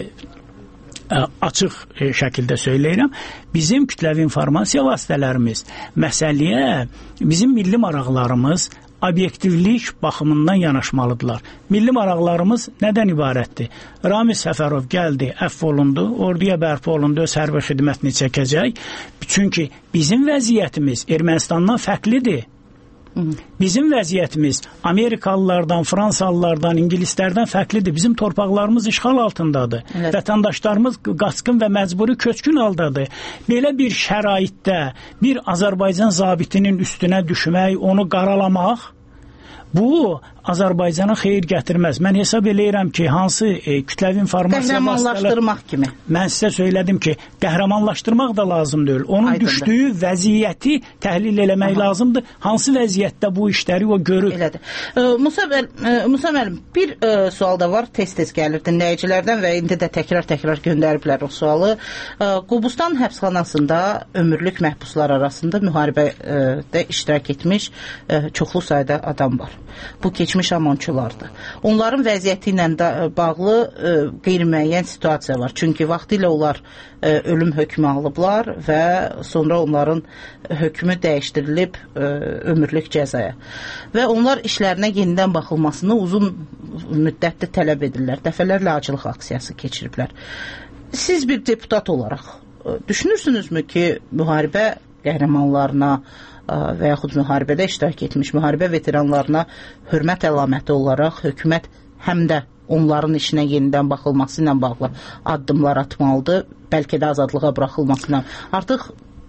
açıq şəkildə söyləyirəm, bizim kütləvi informasiya vasitələrimiz məsələyə bizim milli maraqlarımız obyektivlik baxımından yanaşmalıdırlar. Milli maraqlarımız nədən ibarətdir? Ramil Səfərov gəldi, əfv olundu, orduya bərpa olundu, öz hərbi xidmətini çəkəcək. Çünki bizim vəziyyətimiz Ermənistandan fərqlidir. Bizim vəziyyətimiz Amerikalılardan, Fransalılardan, İngilislərdən fərqlidir. Bizim torpaqlarımız işğal altındadır. Evet. Vətəndaşlarımız qaçqın və məcburi köçkün haldadır. Belə bir şəraitdə bir Azərbaycan zabitinin üstünə düşmək, onu qaralamaq, bu Azərbaycana xeyir gətirməz. Mən hesab eləyirəm ki, hansı kütləvi informasiya qəhrəmanlaşdırmaq kimi. Mən sizə söylədim ki, qəhrəmanlaşdırmaq da lazım deyil. Onun düşdüyü vəziyyəti təhlil eləmək lazımdır. Hansı vəziyyətdə bu işləri o görür. Elədir. Musa müəllim, bir sual da var, tez-tez gəlir dinləyicilərdən və indi də təkrar göndəriblər o sualı. Qobustan həbsxanasında ömürlük məhbuslar arasında müharibədə iştirak etmiş çoxlu sayda adam var. Bu keçmiş amonçulardır. Onların vəziyyəti ilə bağlı qeyri-müəyyən situasiya var. Çünki vaxtilə onlar ölüm hökmü alıblar və sonra onların hökmü dəyişdirilib ömürlük cəzaya. Və onlar işlərinə yenidən baxılmasını uzun müddətdə tələb edirlər. Dəfələrlə acılıq aksiyası keçiriblər. Siz bir deputat olaraq düşünürsünüzmü ki, müharibə qəhrəmanlarına və yaxud müharibədə iştirak etmiş müharibə veteranlarına hörmət əlaməti olaraq hökumət həm də onların işinə yenidən baxılması ilə bağlı addımlar atmalıdır, bəlkə də azadlığa buraxılmasına. Artıq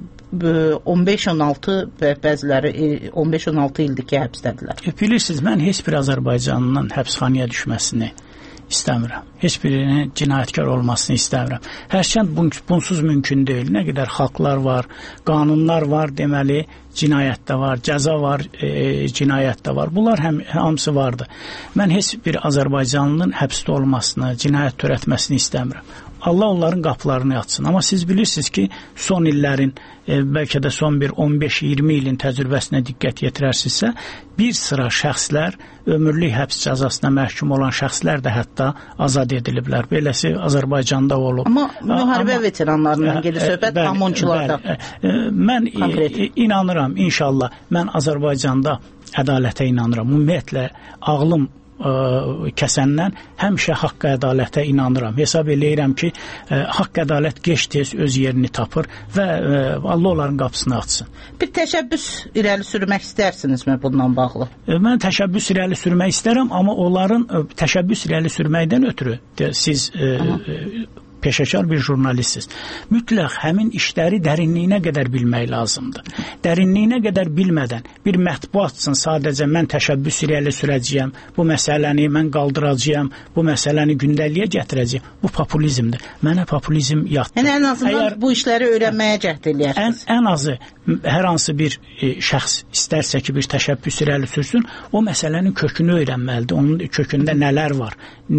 15-16 və bəziləri 15-16 ildir ki, həbsdədirlər. Bilirsiniz, mən heç bir Azərbaycanlının həbsxanaya düşməsini istəmirəm. Heç birinin cinayətkar olmasını istəmirəm. Hərçənd bunsuz mümkün deyil. Nə qədər xalqlar var, qanunlar var, deməli cinayət də var, cəza var, cinayət də var. Bunlar hamısı vardır. Mən heç bir Azərbaycanlının həbsdə olmasını, cinayət törətməsini istəmirəm. Allah onların qapılarını açsın. Amma siz bilirsiniz ki, son illərin, bəlkə də son bir 15-20 ilin təcrübəsinə diqqət yetirərsinizsə, bir sıra şəxslər, ömürlük həbs cəzasına məhkum olan şəxslər də hətta azad ediliblər. Beləsi Azərbaycanda olub. Amma müharibə veteranlarından gedir söhbət, amonçularda. Mən inanıram, inşallah, mən Azərbaycanda ədalətə inanıram. Ümumiyyətlə, ağlım kəsəndən həmişə haqq ədalətə inanıram. Hesab eləyirəm ki, haqq ədalət gec-tez öz yerini tapır və Allah onların qapısını açsın. Bir təşəbbüs irəli sürmək istərsinizmi bununla bağlı? Mən təşəbbüs irəli sürmək istərəm, amma onların təşəbbüs irəli sürməkdən ötürü siz peşəkar bir jurnalistsiniz. Mütləq həmin işləri dərinliyinə qədər bilmək lazımdır. Dərinliyinə qədər bilmədən bir mətbuat üçün sadəcə mən təşəbbüs irəli sürəcəyəm, bu məsələni mən qaldıracağam, bu məsələni gündəliyə gətirəcəyəm. Bu populizmdir. Mənə populizm yatdır. Yəni, ən azından bu işləri öyrənməyə cəhd eləyərsiniz. Ən azı hər hansı bir şəxs istərsə ki, bir təşəbbüs irəli sürsün, o məsələnin kökünü öyrənməlidir. Onun kökündə nələr var.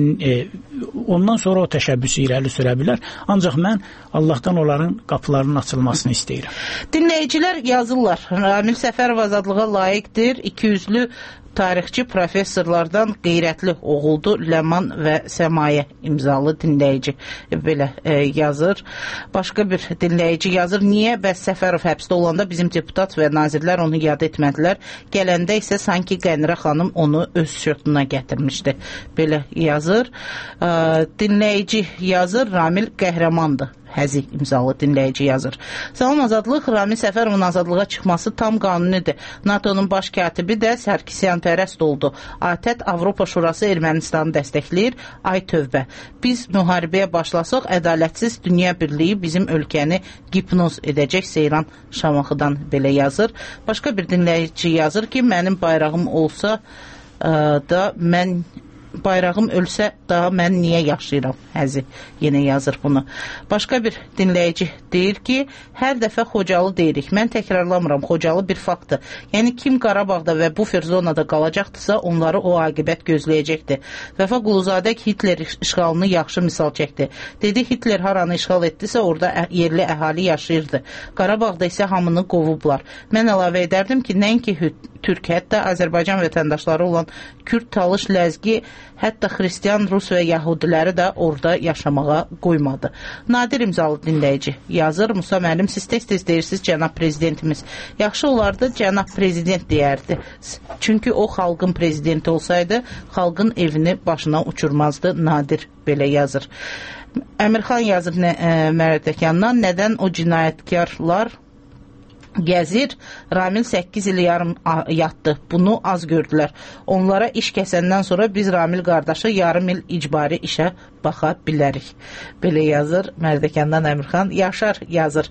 Ondan sonra o təşəbbüsü irəli sürə bilər. Ancaq mən Allahdan onların qapılarının açılmasını istəyirəm. Dinləyicilər yazırlar. Ramil Səfərov azadlığa layiqdir. 200-lü tarixçi professorlardan qeyrətli oğuldu. Ləman və Səmayə imzalı dinləyici belə yazır. Başqa bir dinləyici yazır. Niyə bəs Səfərov həbsdə olanda bizim deputat və nazirlər onu yad etmədilər? Gələndə isə sanki Qənirə xanım onu öz şötuna gətirmişdi. Belə yazır. Dinləyici yazır. Ramil qəhrəmandır. Həzi imzalı dinləyici yazır. Salam Azadlıq, Ramil Səfərovun azadlığa çıxması tam qanunidir. NATO'nun baş katibi də Sərkisyan pərəst oldu. ATƏT Avropa Şurası Ermənistanı dəstəkləyir. Ay tövbə. Biz müharibəyə başlasaq, ədalətsiz dünya birliyi bizim ölkəni gipnoz edəcək. Seyran Şamaxıdan belə yazır. Başqa bir dinləyici yazır ki, mənim bayrağım olsa da mən bayrağım ölsə daha mən niyə yaşayıram? Həzi yenə yazır bunu. Başqa bir dinləyici deyir ki, hər dəfə Xocalı deyirik. Mən təkrarlamıram, Xocalı bir faktdır. Yəni kim Qarabağda və bufer zonada qalacaqdırsa, onları o aqibət gözləyəcəkdir. Vəfa Quluzadə Hitler işğalını yaxşı misal çəkdi. Dedi, Hitler haranı işğal etdisə, orada yerli əhali yaşayırdı. Qarabağda isə hamını qovublar. Mən əlavə edərdim ki, nəinki Türk, hətta Azərbaycan vətəndaşları olan Kürd, Talış, Ləzgi, hətta Xristiyan, Rus və Yahudiləri də orada yaşamağa qoymadı. Nadir imzalı dinləyici yazır. Musa müəllim, siz tez-tez deyirsiniz cənab prezidentimiz. Yaxşı olardı cənab prezident deyərdi. Çünki o xalqın prezidenti olsaydı, xalqın evini başına uçurmazdı. Nadir belə yazır. Əmirxan yazır Mərdəkandan, nədən o cinayətkarlar gəzir, Ramil 8 il yarım yatdı. Bunu az gördülər. Onlara iş kəsəndən sonra biz Ramil qardaşı yarım il icbari işə baxa bilərik. Belə yazır Mərdəkandan Əmirxan. Yaşar yazır.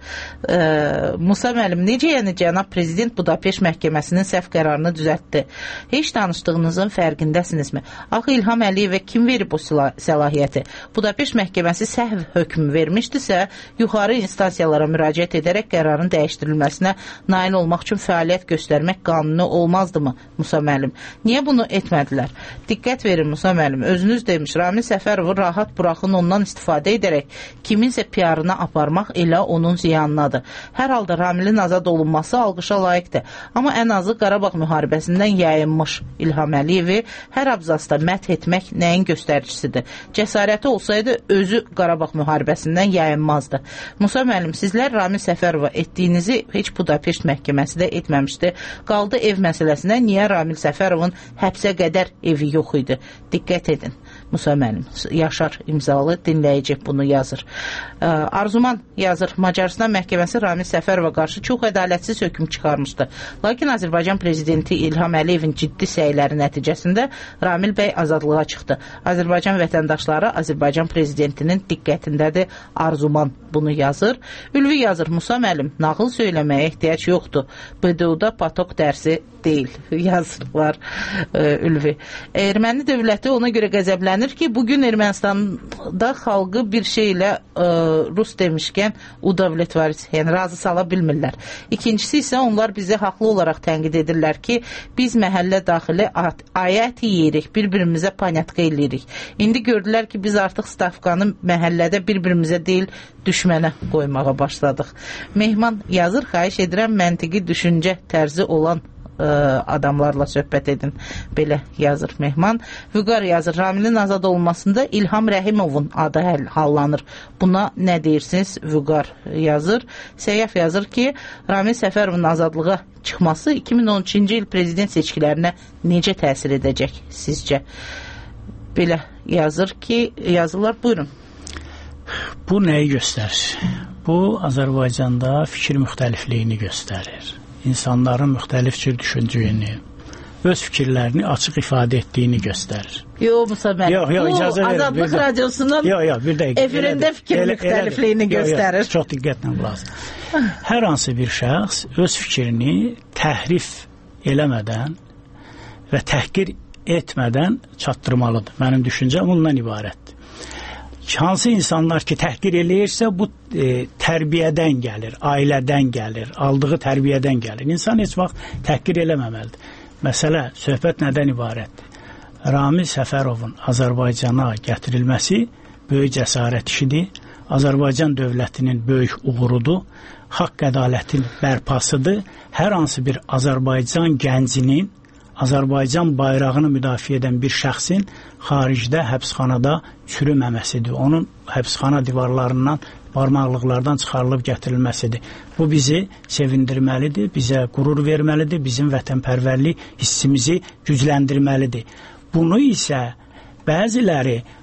Musa müəllim, necə yəni cənab prezident Budapeşt məhkəməsinin səhv qərarını düzəltdi? Heç danışdığınızın fərqindəsinizmi? Axı İlham Əliyevə kim verib o səlahiyyəti? Budapeşt məhkəməsi səhv hökm vermişdisə, yuxarı instansiyalara müraciət edərək qərarın dəyişdirilməsinə nail olmaq üçün fəaliyyət göstərmək qanuni olmazdımı, Musa müəllim? Niyə bunu etmədilər? Diqqət verin, Musa müəllim. Özünüz demiş, Ramil Səfərovu rahat buraxın, ondan istifadə edərək kiminsə PR-ını aparmaq elə onun ziyanınadır. Hər halda Ramilin azad olunması alqışa layiqdir. Amma ən azı Qarabağ müharibəsindən yayınmış İlham Əliyevi hər abzasda məth etmək nəyin göstəricisidir? Cəsarəti olsaydı özü Qarabağ müharibəsindən yayınmazdı. Musa müəllim, sizlər Ramil Səfərova etdiyinizi heç Budapeşt məhkəməsi də etməmişdi. Qaldı ev məsələsinə, niyə Ramil Səfərovun həbsə qədər evi yox idi? Diqqət edin. Musa müəllim, Yaşar imzalı dinləyici bunu yazır. Arzuman yazır, Macarıstan məhkəməsi Ramil Səfərova qarşı çox ədalətsiz hökm çıxarmışdı. Lakin Azərbaycan prezidenti İlham Əliyevin ciddi səyləri nəticəsində Ramil bəy azadlığa çıxdı. Azərbaycan vətəndaşları Azərbaycan prezidentinin diqqətindədir. Arzuman bunu yazır. Ülvi yazır, Musa müəllim, nağıl söyləməyə ehtiyac yoxdur. BDU-da patok dərsi deyil, yazırlar Ülvi. Erməni dövləti ona görə qəzəblənir ki, bugün Ermənistanda xalqı bir şeylə Rus demişkən udavletvarit, yəni razı sala bilmirlər. İkincisi isə onlar bizi haqlı olaraq tənqid edirlər ki, biz məhəllə daxili ayət yeyirik, bir-birimizə panyatka eləyirik. İndi gördülər ki, biz artıq stavkanı məhəllədə bir-birimizə deyil, düşmənə qoymağa başladıq. Mehman yazır, xahiş edirəm məntiqi düşüncə tərzi olan adamlarla söhbət edin. Belə yazır Mehman. Vüqar yazır, Ramilin azad olmasında İlham Rəhimovun adı hallanır. Buna nə deyirsiniz? Vüqar yazır. Səyyaf yazır ki, Ramil Səfərovun azadlığa çıxması 2013-cü il prezident seçkilərinə necə təsir edəcək sizcə? Belə yazır ki, yazırlar, buyurun. Bu nəyi göstərir? Bu, Azərbaycanda fikir müxtəlifliyini göstərir. İnsanların müxtəlif cür düşündüyünü, öz fikirlərini açıq ifadə etdiyini göstərir. Yox, Musa müəllim. Bu, Azadlıq radiosunun efirində fikir müxtəlifliyini göstərir. Çox diqqətlə qulaq. Hər hansı bir şəxs öz fikrini təhrif eləmədən və təhqir etmədən çatdırmalıdır. Mənim düşüncəm bundan ibarətdir. Hansı insanlar ki təhqir eləyirsə, bu tərbiyədən gəlir, ailədən gəlir, aldığı tərbiyədən gəlir. İnsan heç vaxt təhqir eləməməlidir. Məsələ, söhbət nədən ibarətdir? Ramil Səfərovun Azərbaycana gətirilməsi böyük cəsarət işidir. Azərbaycan dövlətinin böyük uğurudur. Haqq ədalətin bərpasıdır. Hər hansı bir Azərbaycan gəncinin Azərbaycan bayrağını müdafiə edən bir şəxsin xaricdə həbsxanada çürüməməsidir. Onun həbsxana divarlarından, barmaqlıqlardan çıxarılıb gətirilməsidir. Bu bizi sevindirməlidir, bizə qürur verməlidir, bizim vətənpərvərlik hissimizi gücləndirməlidir. Bunu isə bəziləri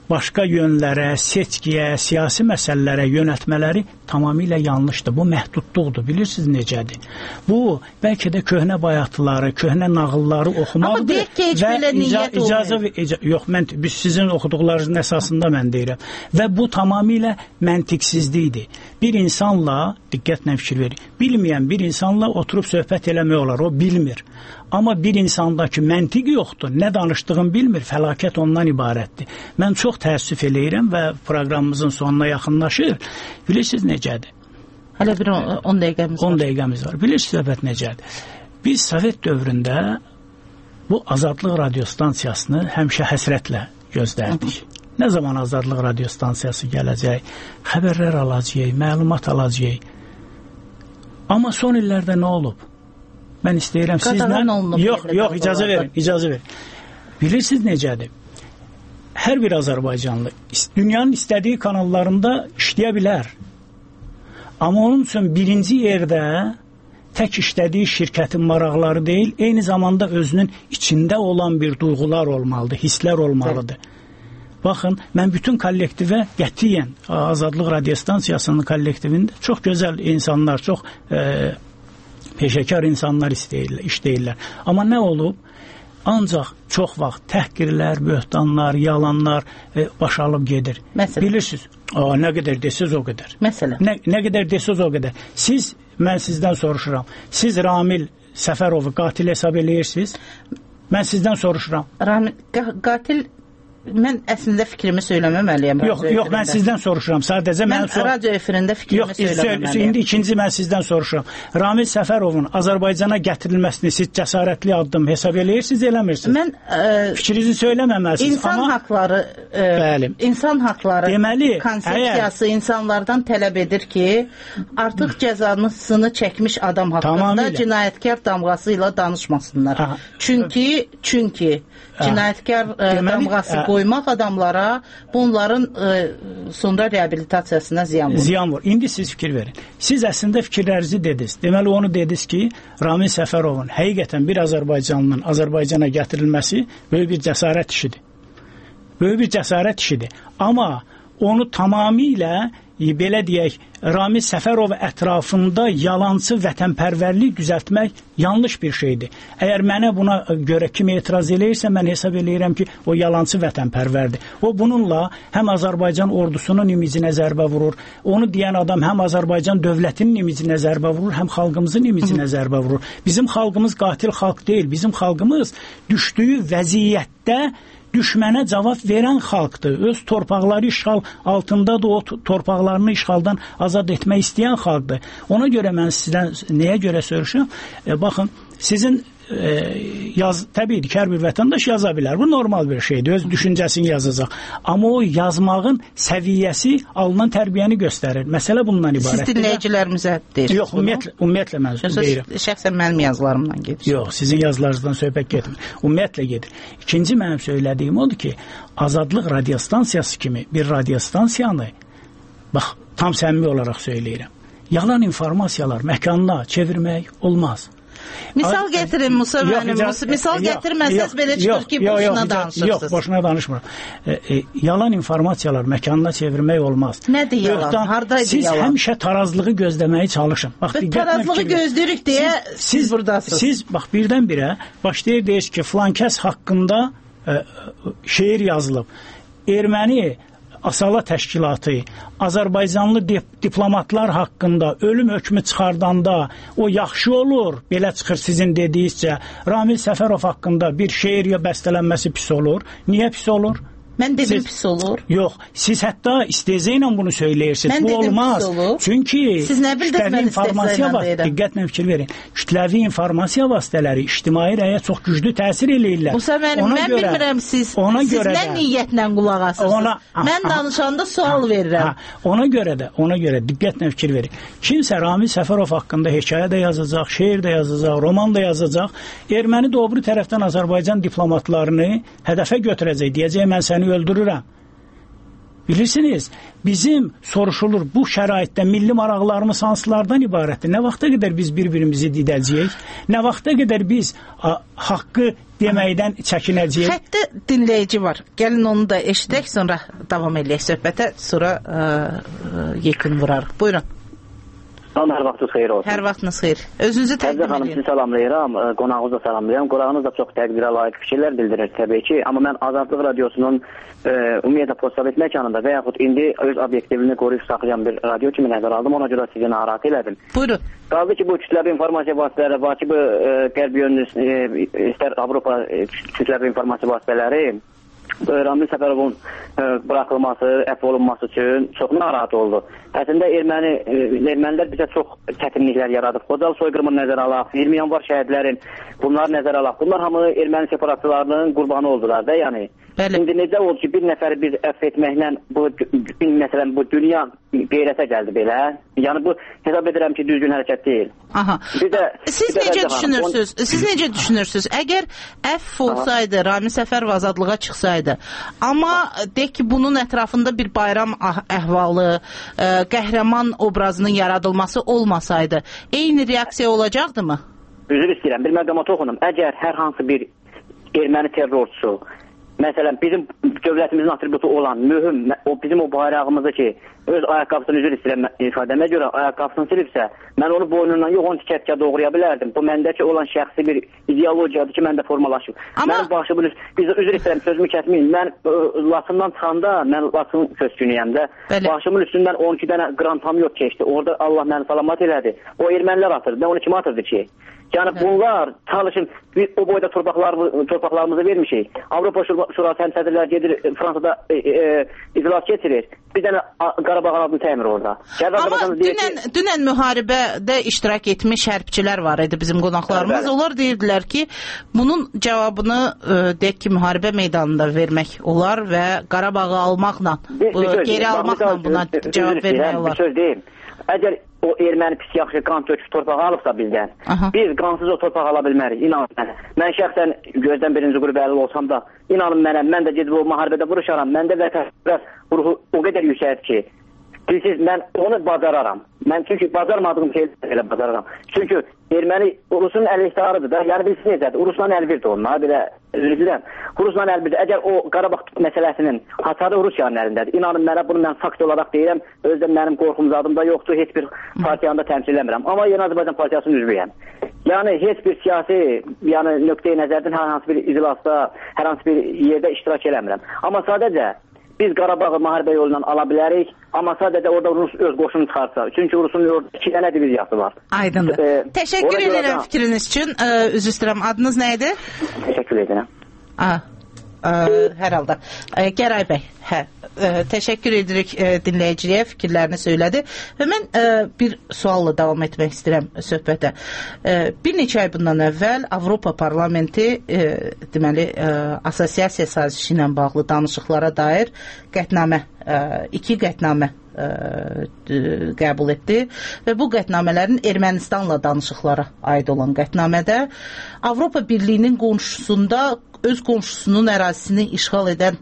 başqa yönlərə, seçkiyə, siyasi məsələlərə yönəltmələri tamamilə yanlışdır. Bu məhdudluqdur. Bilirsiniz necədir? Bu, bəlkə də köhnə bayatıları, köhnə nağılları oxumaqdır. Amma deyək ki, heç belə niyyət olmayıb. Yox, biz sizin oxuduqlarınızın əsasında mən deyirəm. Və bu tamamilə məntiqsizlikdir. Bir insanla, diqqətlə fikir verin, bilməyən bir insanla oturub söhbət eləmək olar, o bilmir. Amma bir insandakı məntiq yoxdur, nə danışdığını bilmir, fəlakət ondan ibarətdir. Mən çox təəssüf eləyirəm və proqramımızın sonuna yaxınlaşır. Bilirsiniz necədir? Hələ bir 10 dəqiqəmiz var. 10 dəqiqəmiz var. Bilirsiniz söhbət necədir? Biz Sovet dövründə bu Azadlıq radiostansiyasını həmişə həsrətlə gözlərdik. Nə zaman Azadlıq radiostansiyası gələcək, xəbərlər alacaq, məlumat alacaq. Amma son illərdə nə olub? Mən istəyirəm sizlə... Yox, icazə verin. Bilirsiniz necədir? Hər bir Azərbaycanlı dünyanın istədiyi kanallarında işləyə bilər. Amma onun üçün birinci yerdə tək işlədiyi şirkətin maraqları deyil, eyni zamanda özünün içində olan bir duyğular olmalıdır, hisslər olmalıdır. Baxın, mən bütün kollektivə qətiyyən Azadlıq radiostansiyasının kollektivində çox gözəl insanlar, çox peşəkar insanlar işləyirlər. Amma nə olub? Ancaq çox vaxt təhqirlər, böhtanlar, yalanlar baş alıb gedir. Məsələn? Bilirsiniz, nə qədər desəz o qədər. Məsələn? Nə qədər desəz o qədər. Mən sizdən soruşuram, siz Ramil Səfərovu qatil hesab eləyirsiniz? Mən sizdən soruşuram. Ramil, qatil... Mən əslində fikrimi söyləməməliyəm. Yox, mən sizdən soruşuram. Sadəcə mən radio efirində fikrimi söyləməməliyəm. İndi ikinci mən sizdən soruşuram. Ramil Səfərovun Azərbaycana gətirilməsini siz cəsarətli addım hesab eləyirsiniz, eləmirsiniz? Mən fikrinizi söyləməməlisiniz. İnsan haqları deməli, konsepsiyası insanlardan tələb edir ki, artıq cəzasını çəkmiş adam haqqında cinayətkar damğası ilə danışmasınlar. Çünki cinayətkar damğası qoymaq adamlara bunların sonra reabilitasiyasına ziyan vurur. Ziyan vurur. İndi siz fikir verin. Siz əslində fikirlərinizi dediniz. Deməli onu dediniz ki, Ramil Səfərovun həqiqətən bir Azərbaycanlının Azərbaycana gətirilməsi böyük bir cəsarət işidir. Böyük bir cəsarət işidir. Amma onu tamamilə belə deyək, Ramil Səfərov ətrafında yalançı vətənpərvərlik düzəltmək yanlış bir şeydir. Əgər mənə buna görə kim etiraz eləyirsə, mən hesab eləyirəm ki, o yalançı vətənpərvərdir. O bununla həm Azərbaycan ordusunun imicinə zərbə vurur, onu deyən adam həm Azərbaycan dövlətinin imicinə zərbə vurur, həm xalqımızın imicinə zərbə vurur. Bizim xalqımız qatil xalq deyil, bizim xalqımız düşdüyü vəziyyətdə düşmənə cavab verən xalqdır. Öz torpaqları işğal altındadır, o torpaqlarını işğaldan azad etmək istəyən xalqdır. Ona görə mən sizdən nəyə görə soruşuram? Baxın, sizin təbii ki, hər bir vətəndaş yaza bilər. Bu normal bir şeydir. Öz düşüncəsini yazacaq. Amma o yazmağın səviyyəsi alınan tərbiyəni göstərir. Məsələ bundan ibarətdir. Siz dinləyicilərimizə deyirsiniz. Yox, ümumiyyətlə mən deyirəm. Şəxsən mənim yazılarımdan gedir. Yox, sizin yazılarınızdan söhbət getmir. Ümumiyyətlə gedir. İkinci mənim söylədiyim odur ki, Azadlıq radiostansiyası kimi bir radiostansiyanı, bax, tam səmimi olaraq söyləyirəm, yalan informasiyalar məkanına çevirmək olmaz. Misal gətirin Musa mənim. Misal gətirməsəz belə çıxır ki, boşuna danışırsınız. Yox, boşuna danışmıram. Yalan informasiyalar məkanına çevirmək olmaz. Nədir yalan? Hardaydı yalan? Siz həmişə tarazlığı gözləməyi çalışın. Tarazlığı gözləyirik deyə siz buradasınız. Siz, bax, birdən-birə başlayır deyirsiniz ki, filankəs haqqında şeir yazılıb. Erməni Asala təşkilatı Azərbaycanlı diplomatlar haqqında ölüm hökmü çıxardanda o yaxşı olur, belə çıxır sizin dediyinizcə. Ramil Səfərov haqqında bir şeir ya bəstələnməsi pis olur. Niyə pis olur? Mən dedim pis olur. Yox, siz hətta istehza ilə bunu söyləyirsiniz. Bu olmaz. Çünki siz nə bildiniz mən istehza ilə deyirəm? Diqqətlə fikir verin. Kütləvi informasiya vasitələri ictimai rəyə çox güclü təsir eləyirlər. Musa mənim, mən bilmirəm siz nə niyyətlə qulaq asırsınız. Mən danışanda sual verirəm. Ona görə diqqətlə fikir verin. Kimsə Ramil Səfərov haqqında hekayə də yazacaq, şeir də yazacaq, roman da yazacaq. Erməni də o biri tərəfdən Azərbaycan diplomatlarını hədəfə götürəcək, deyəcək mən səni öldürürəm. Bilirsiniz, bizim soruşulur bu şəraitdə milli maraqlarımız hansılardan ibarətdir? Nə vaxta qədər biz bir-birimizi didəcəyik? Nə vaxta qədər biz haqqı deməkdən çəkinəcəyik? Xəttə dinləyici var. Gəlin onu da eşidək, sonra davam edək söhbətə, sonra yekun vurarıq. Buyurun. Hər vaxtınız xeyir olsun. Hər vaxtınız xeyir. Özünüzü təqdim edin. Xanım, sizi salamlayıram. Qonağınızı da salamlayıram. Qonağınız da çox təqdirə layiq fikirlər bildirir təbii ki. Amma mən Azadlıq Radiosunun ümumiyyətlə postsovet məkanında və yaxud indi öz obyektivini qoruyub saxlayan bir radio kimi nəzər aldım. Ona görə sizi narahat elədim. Buyurun. Qaldı ki, bu kütləvi informasiya vasitələri var ki, bu qərb yönlü istər Avropa kütləvi informasiya vasitələri Ramil Səfərovun buraxılması, əfv olunması üçün çox narahat oldu. Əslində ermənilər bizə çox çətinliklər yaradıb. Xocalı soyqırımını nəzərə alaq, 20 yanvar şəhidlərin bunları nəzərə alaq. Bunlar hamı erməni separatçılarının qurbanı oldular da, yəni. Bəli. İndi necə oldu ki, bir nəfəri biz əfv etməklə məsələn bu dünya qeyrətə gəldi belə. Yəni bu hesab edirəm ki, düzgün hərəkət deyil. Aha. Siz necə düşünürsünüz? Siz necə düşünürsünüz? Əgər əfv olsaydı, Ramil Səfərov azadlığa çıxsaydı, amma deyək ki, bunun ətrafında bir bayram əhvalı, qəhrəman obrazının yaradılması olmasaydı, eyni reaksiya olacaqdı mı? Üzr istəyirəm, bir məqama toxunum. Əgər hər hansı bir erməni terrorçusu, məsələn, bizim dövlətimizin atributu olan mühüm, bizim o bayrağımızı ki, öz ayaqqabısını üzr istəyirəm ifadəmə görə ayaqqabısını silibsə, mən onu boynundan yox, onu tikə-tikə doğraya bilərdim. Bu məndəki olan şəxsi bir ideologiyadır ki, məndə formalaşıb. Mənim başımın üzr istəyirəm, sözümü kəsməyin. Mən Laçından çıxanda, mən Laçın köskünüyəm də, başımın üstündən 12 dənə qrantam yox keçdi. Orada Allah məni salamat elədi. O ermənilər atırdı. Ben onu kim atırdı ki? Yəni bunlar çalışın, biz o boyda torpaqlarımızı vermişik. Avropa Şurası həmsədrlər gedir Fransada iclas keçirir. Bir dənə Qarabağ adını təmir orada. Amma dünən müharibədə iştirak etmiş hərbçilər var idi bizim qonaqlarımız. Bəli. Onlar deyirdilər ki, bunun cavabını deyək ki, müharibə meydanında vermək olar və Qarabağı almaqla, geri almaqla buna cavab vermək olar. Bir söz deyim. Əgər o erməni pis yaxşı qan töküb torpağı alıbsa bizdən, biz qansız o torpağı ala bilmərik, inanın mənə. Mən şəxsən gözdən birinci qürbəli olsam da, inanın mənə, mən də gedib o müharibədə vuruşaram, məndə vətəndaş ruhu o qədər yüksəkdir ki, bilirsiniz, mən onu bacararam. Mən çünki bacarmadığım şeyləri elə bacararam. Çünki erməni Rusun əleyhtarıdır da, yəni bilsin necədir, Ruslan əlbirdir onlar, belə üzr istəyirəm. Ruslan əlbirdir. Əgər o Qarabağ məsələsinin hasarı Rusiyanın əlindədir. İnanın mənə, bunu mən fakt olaraq deyirəm, özdə mənim qorxum zadımda yoxdur, heç bir partiyanı da təmsil eləmirəm. Amma Yeni Azərbaycan Partiyasının üzvüyəm. Yəni heç bir siyasi, yəni nöqteyi nəzərdən hər hansı bir iclasda, hər hansı bir yerdə iştirak eləmirəm. Amma sadəcə biz Qarabağı müharibə yolundan ala bilərik, amma sadəcə orada Rus öz qoşunu çıxarsa. Çünki Rusun orada 2 dənə diviziyası var. Aydındır. Təşəkkür edirəm fikriniz üçün. Üzr istəyirəm. Adınız nə idi? Təşəkkür edirəm. Hər halda. Gəray bəy, təşəkkür edirik dinləyiciyə, fikirlərini söylədi və mən bir sualla davam etmək istəyirəm söhbətə. Bir neçə ay bundan əvvəl Avropa Parlamenti deməli assosiasiya sazişi ilə bağlı danışıqlara dair iki qətnamə qəbul etdi və bu qətnamələrin Ermənistanla danışıqlara aid olan qətnamədə Avropa Birliyinin qonşusunda öz qonşusunun ərazisini işğal edən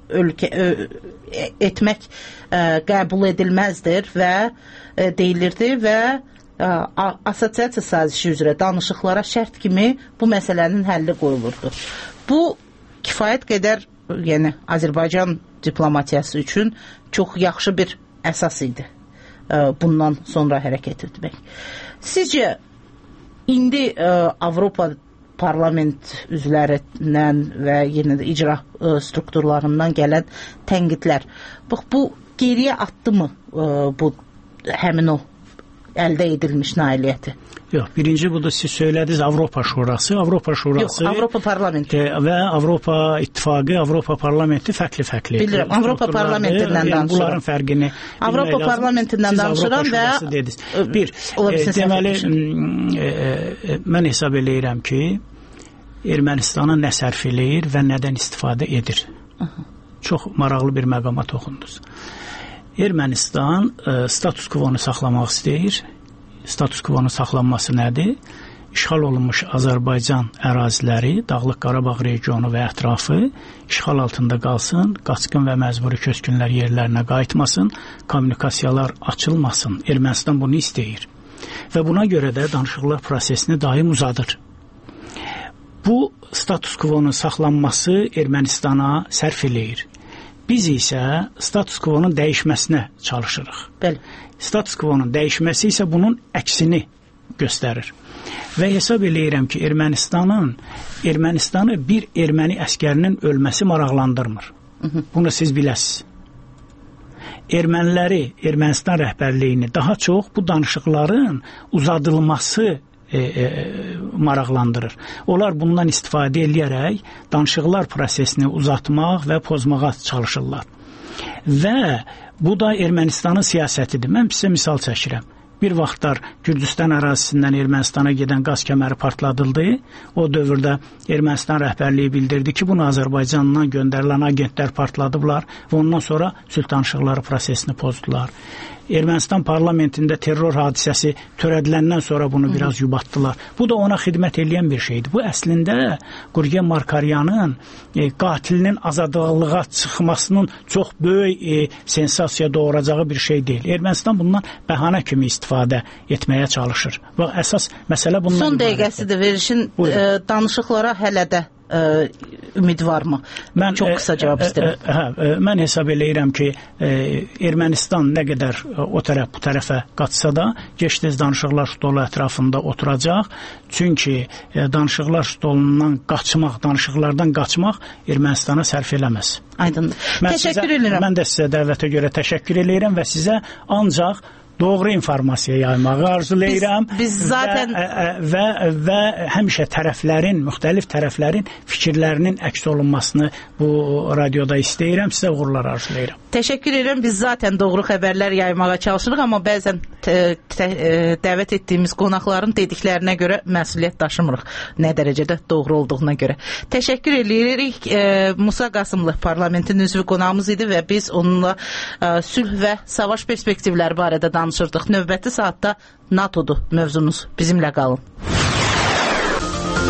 etmək qəbul edilməzdir və deyilirdi və assosiasiya sazişi üzrə danışıqlara şərt kimi bu məsələnin həlli qoyulurdu. Bu kifayət qədər, yəni Azərbaycan diplomatiyası üçün çox yaxşı bir əsas idi bundan sonra hərəkət etmək. Sizcə indi Avropa parlament üzvlərindən və yenə də icra strukturlarından gələn tənqidlər, bu geriyə atdı mı bu həmin o əldə edilmiş nailiyyəti? Yox, birinci budur, siz söylədiniz Avropa Şurası. Yox, Avropa Parlamenti. Və Avropa İttifaqı, Avropa Parlamenti fərqli-fərqli. Bilirəm, Avropa Parlamentindən danışıram. Bunların fərqini Avropa Parlamentindən danışıram və deməli, mən hesab eləyirəm ki, Ermənistana nə sərf eləyir və nədən istifadə edir. Çox maraqlı bir məqama toxundunuz. Ermənistan status quo-nu saxlamaq istəyir. Status quo-nun saxlanması nədir? işğal olunmuş Azərbaycan əraziləri, Dağlıq Qarabağ regionu və ətrafı işğal altında qalsın, qaçqın və məcburi köçkünlər yerlərinə qayıtmasın, kommunikasiyalar açılmasın. Ermənistan bunu istəyir və buna görə də danışıqlar prosesini daim uzadır. Bu status quo-nun saxlanması Ermənistana sərf eləyir. Biz isə status quo-nun dəyişməsinə çalışırıq. Bəli. Status quo-nun dəyişməsi isə bunun əksini göstərir. Və hesab eləyirəm ki, Ermənistanı bir erməni əskərinin ölməsi maraqlandırmır. Bunu siz biləsiniz. Erməniləri, Ermənistan rəhbərliyini daha çox bu danışıqların uzadılması maraqlandırır. Onlar bundan istifadə edərək danışıqlar prosesini uzatmaq və pozmağa çalışırlar. Və bu da Ermənistanın siyasətidir. Mən sizə misal çəkirəm. Bir vaxtlar Gürcüstan ərazisindən Ermənistana gedən qaz kəməri partladıldı. O dövrdə Ermənistan rəhbərliyi bildirdi ki, bunu Azərbaycandan göndərilən agentlər partladıblar və ondan sonra sülh danışıqları prosesini pozdular. Ermənistan parlamentində terror hadisəsi törədiləndən sonra bunu biraz yubatdılar. Bu da ona xidmət edən bir şeydir. Bu əslində Qurgen Markaryanın qatilinin azadlığa çıxmasının çox böyük sensasiya doğuracağı bir şey deyil. Ermənistan bundan bəhanə kimi istifadə etməyə çalışır. Və əsas məsələ bundan son dəqiqəsidir verişin danışıqlara hələ də ümid varmı? Çox qısa cavab istəyirəm. Mən hesab eləyirəm ki, Ermənistan nə qədər o tərəf bu tərəfə qaçsa da, gec-tez danışıqlar stolu ətrafında oturacaq. Çünki danışıqlar stolundan qaçmaq, danışıqlardan qaçmaq Ermənistana sərf eləməz. Aydındır. Təşəkkür edirəm. Mən də sizə dəvətə görə təşəkkür edirəm və sizə ancaq doğru informasiya yaymağı arzulayıram. Biz zaten və həmişə tərəflərin, müxtəlif tərəflərin fikirlərinin əks olunmasını bu radioda istəyirəm. Sizə uğurlar arzulayıram. Təşəkkür edirəm. Biz zaten doğru xəbərlər yaymağa çalışırıq, amma bəzən dəvət etdiyimiz qonaqların dediklərinə görə məsuliyyət daşımırıq. Nə dərəcədə doğru olduğuna görə. Təşəkkür edirik. Musa Qasımlı parlamentin üzvü qonağımız idi və biz onunla sülh və savaş perspektivləri barədə danışırdıq. Növbəti saatda NATO'dur mövzumuz. Bizimlə qalın.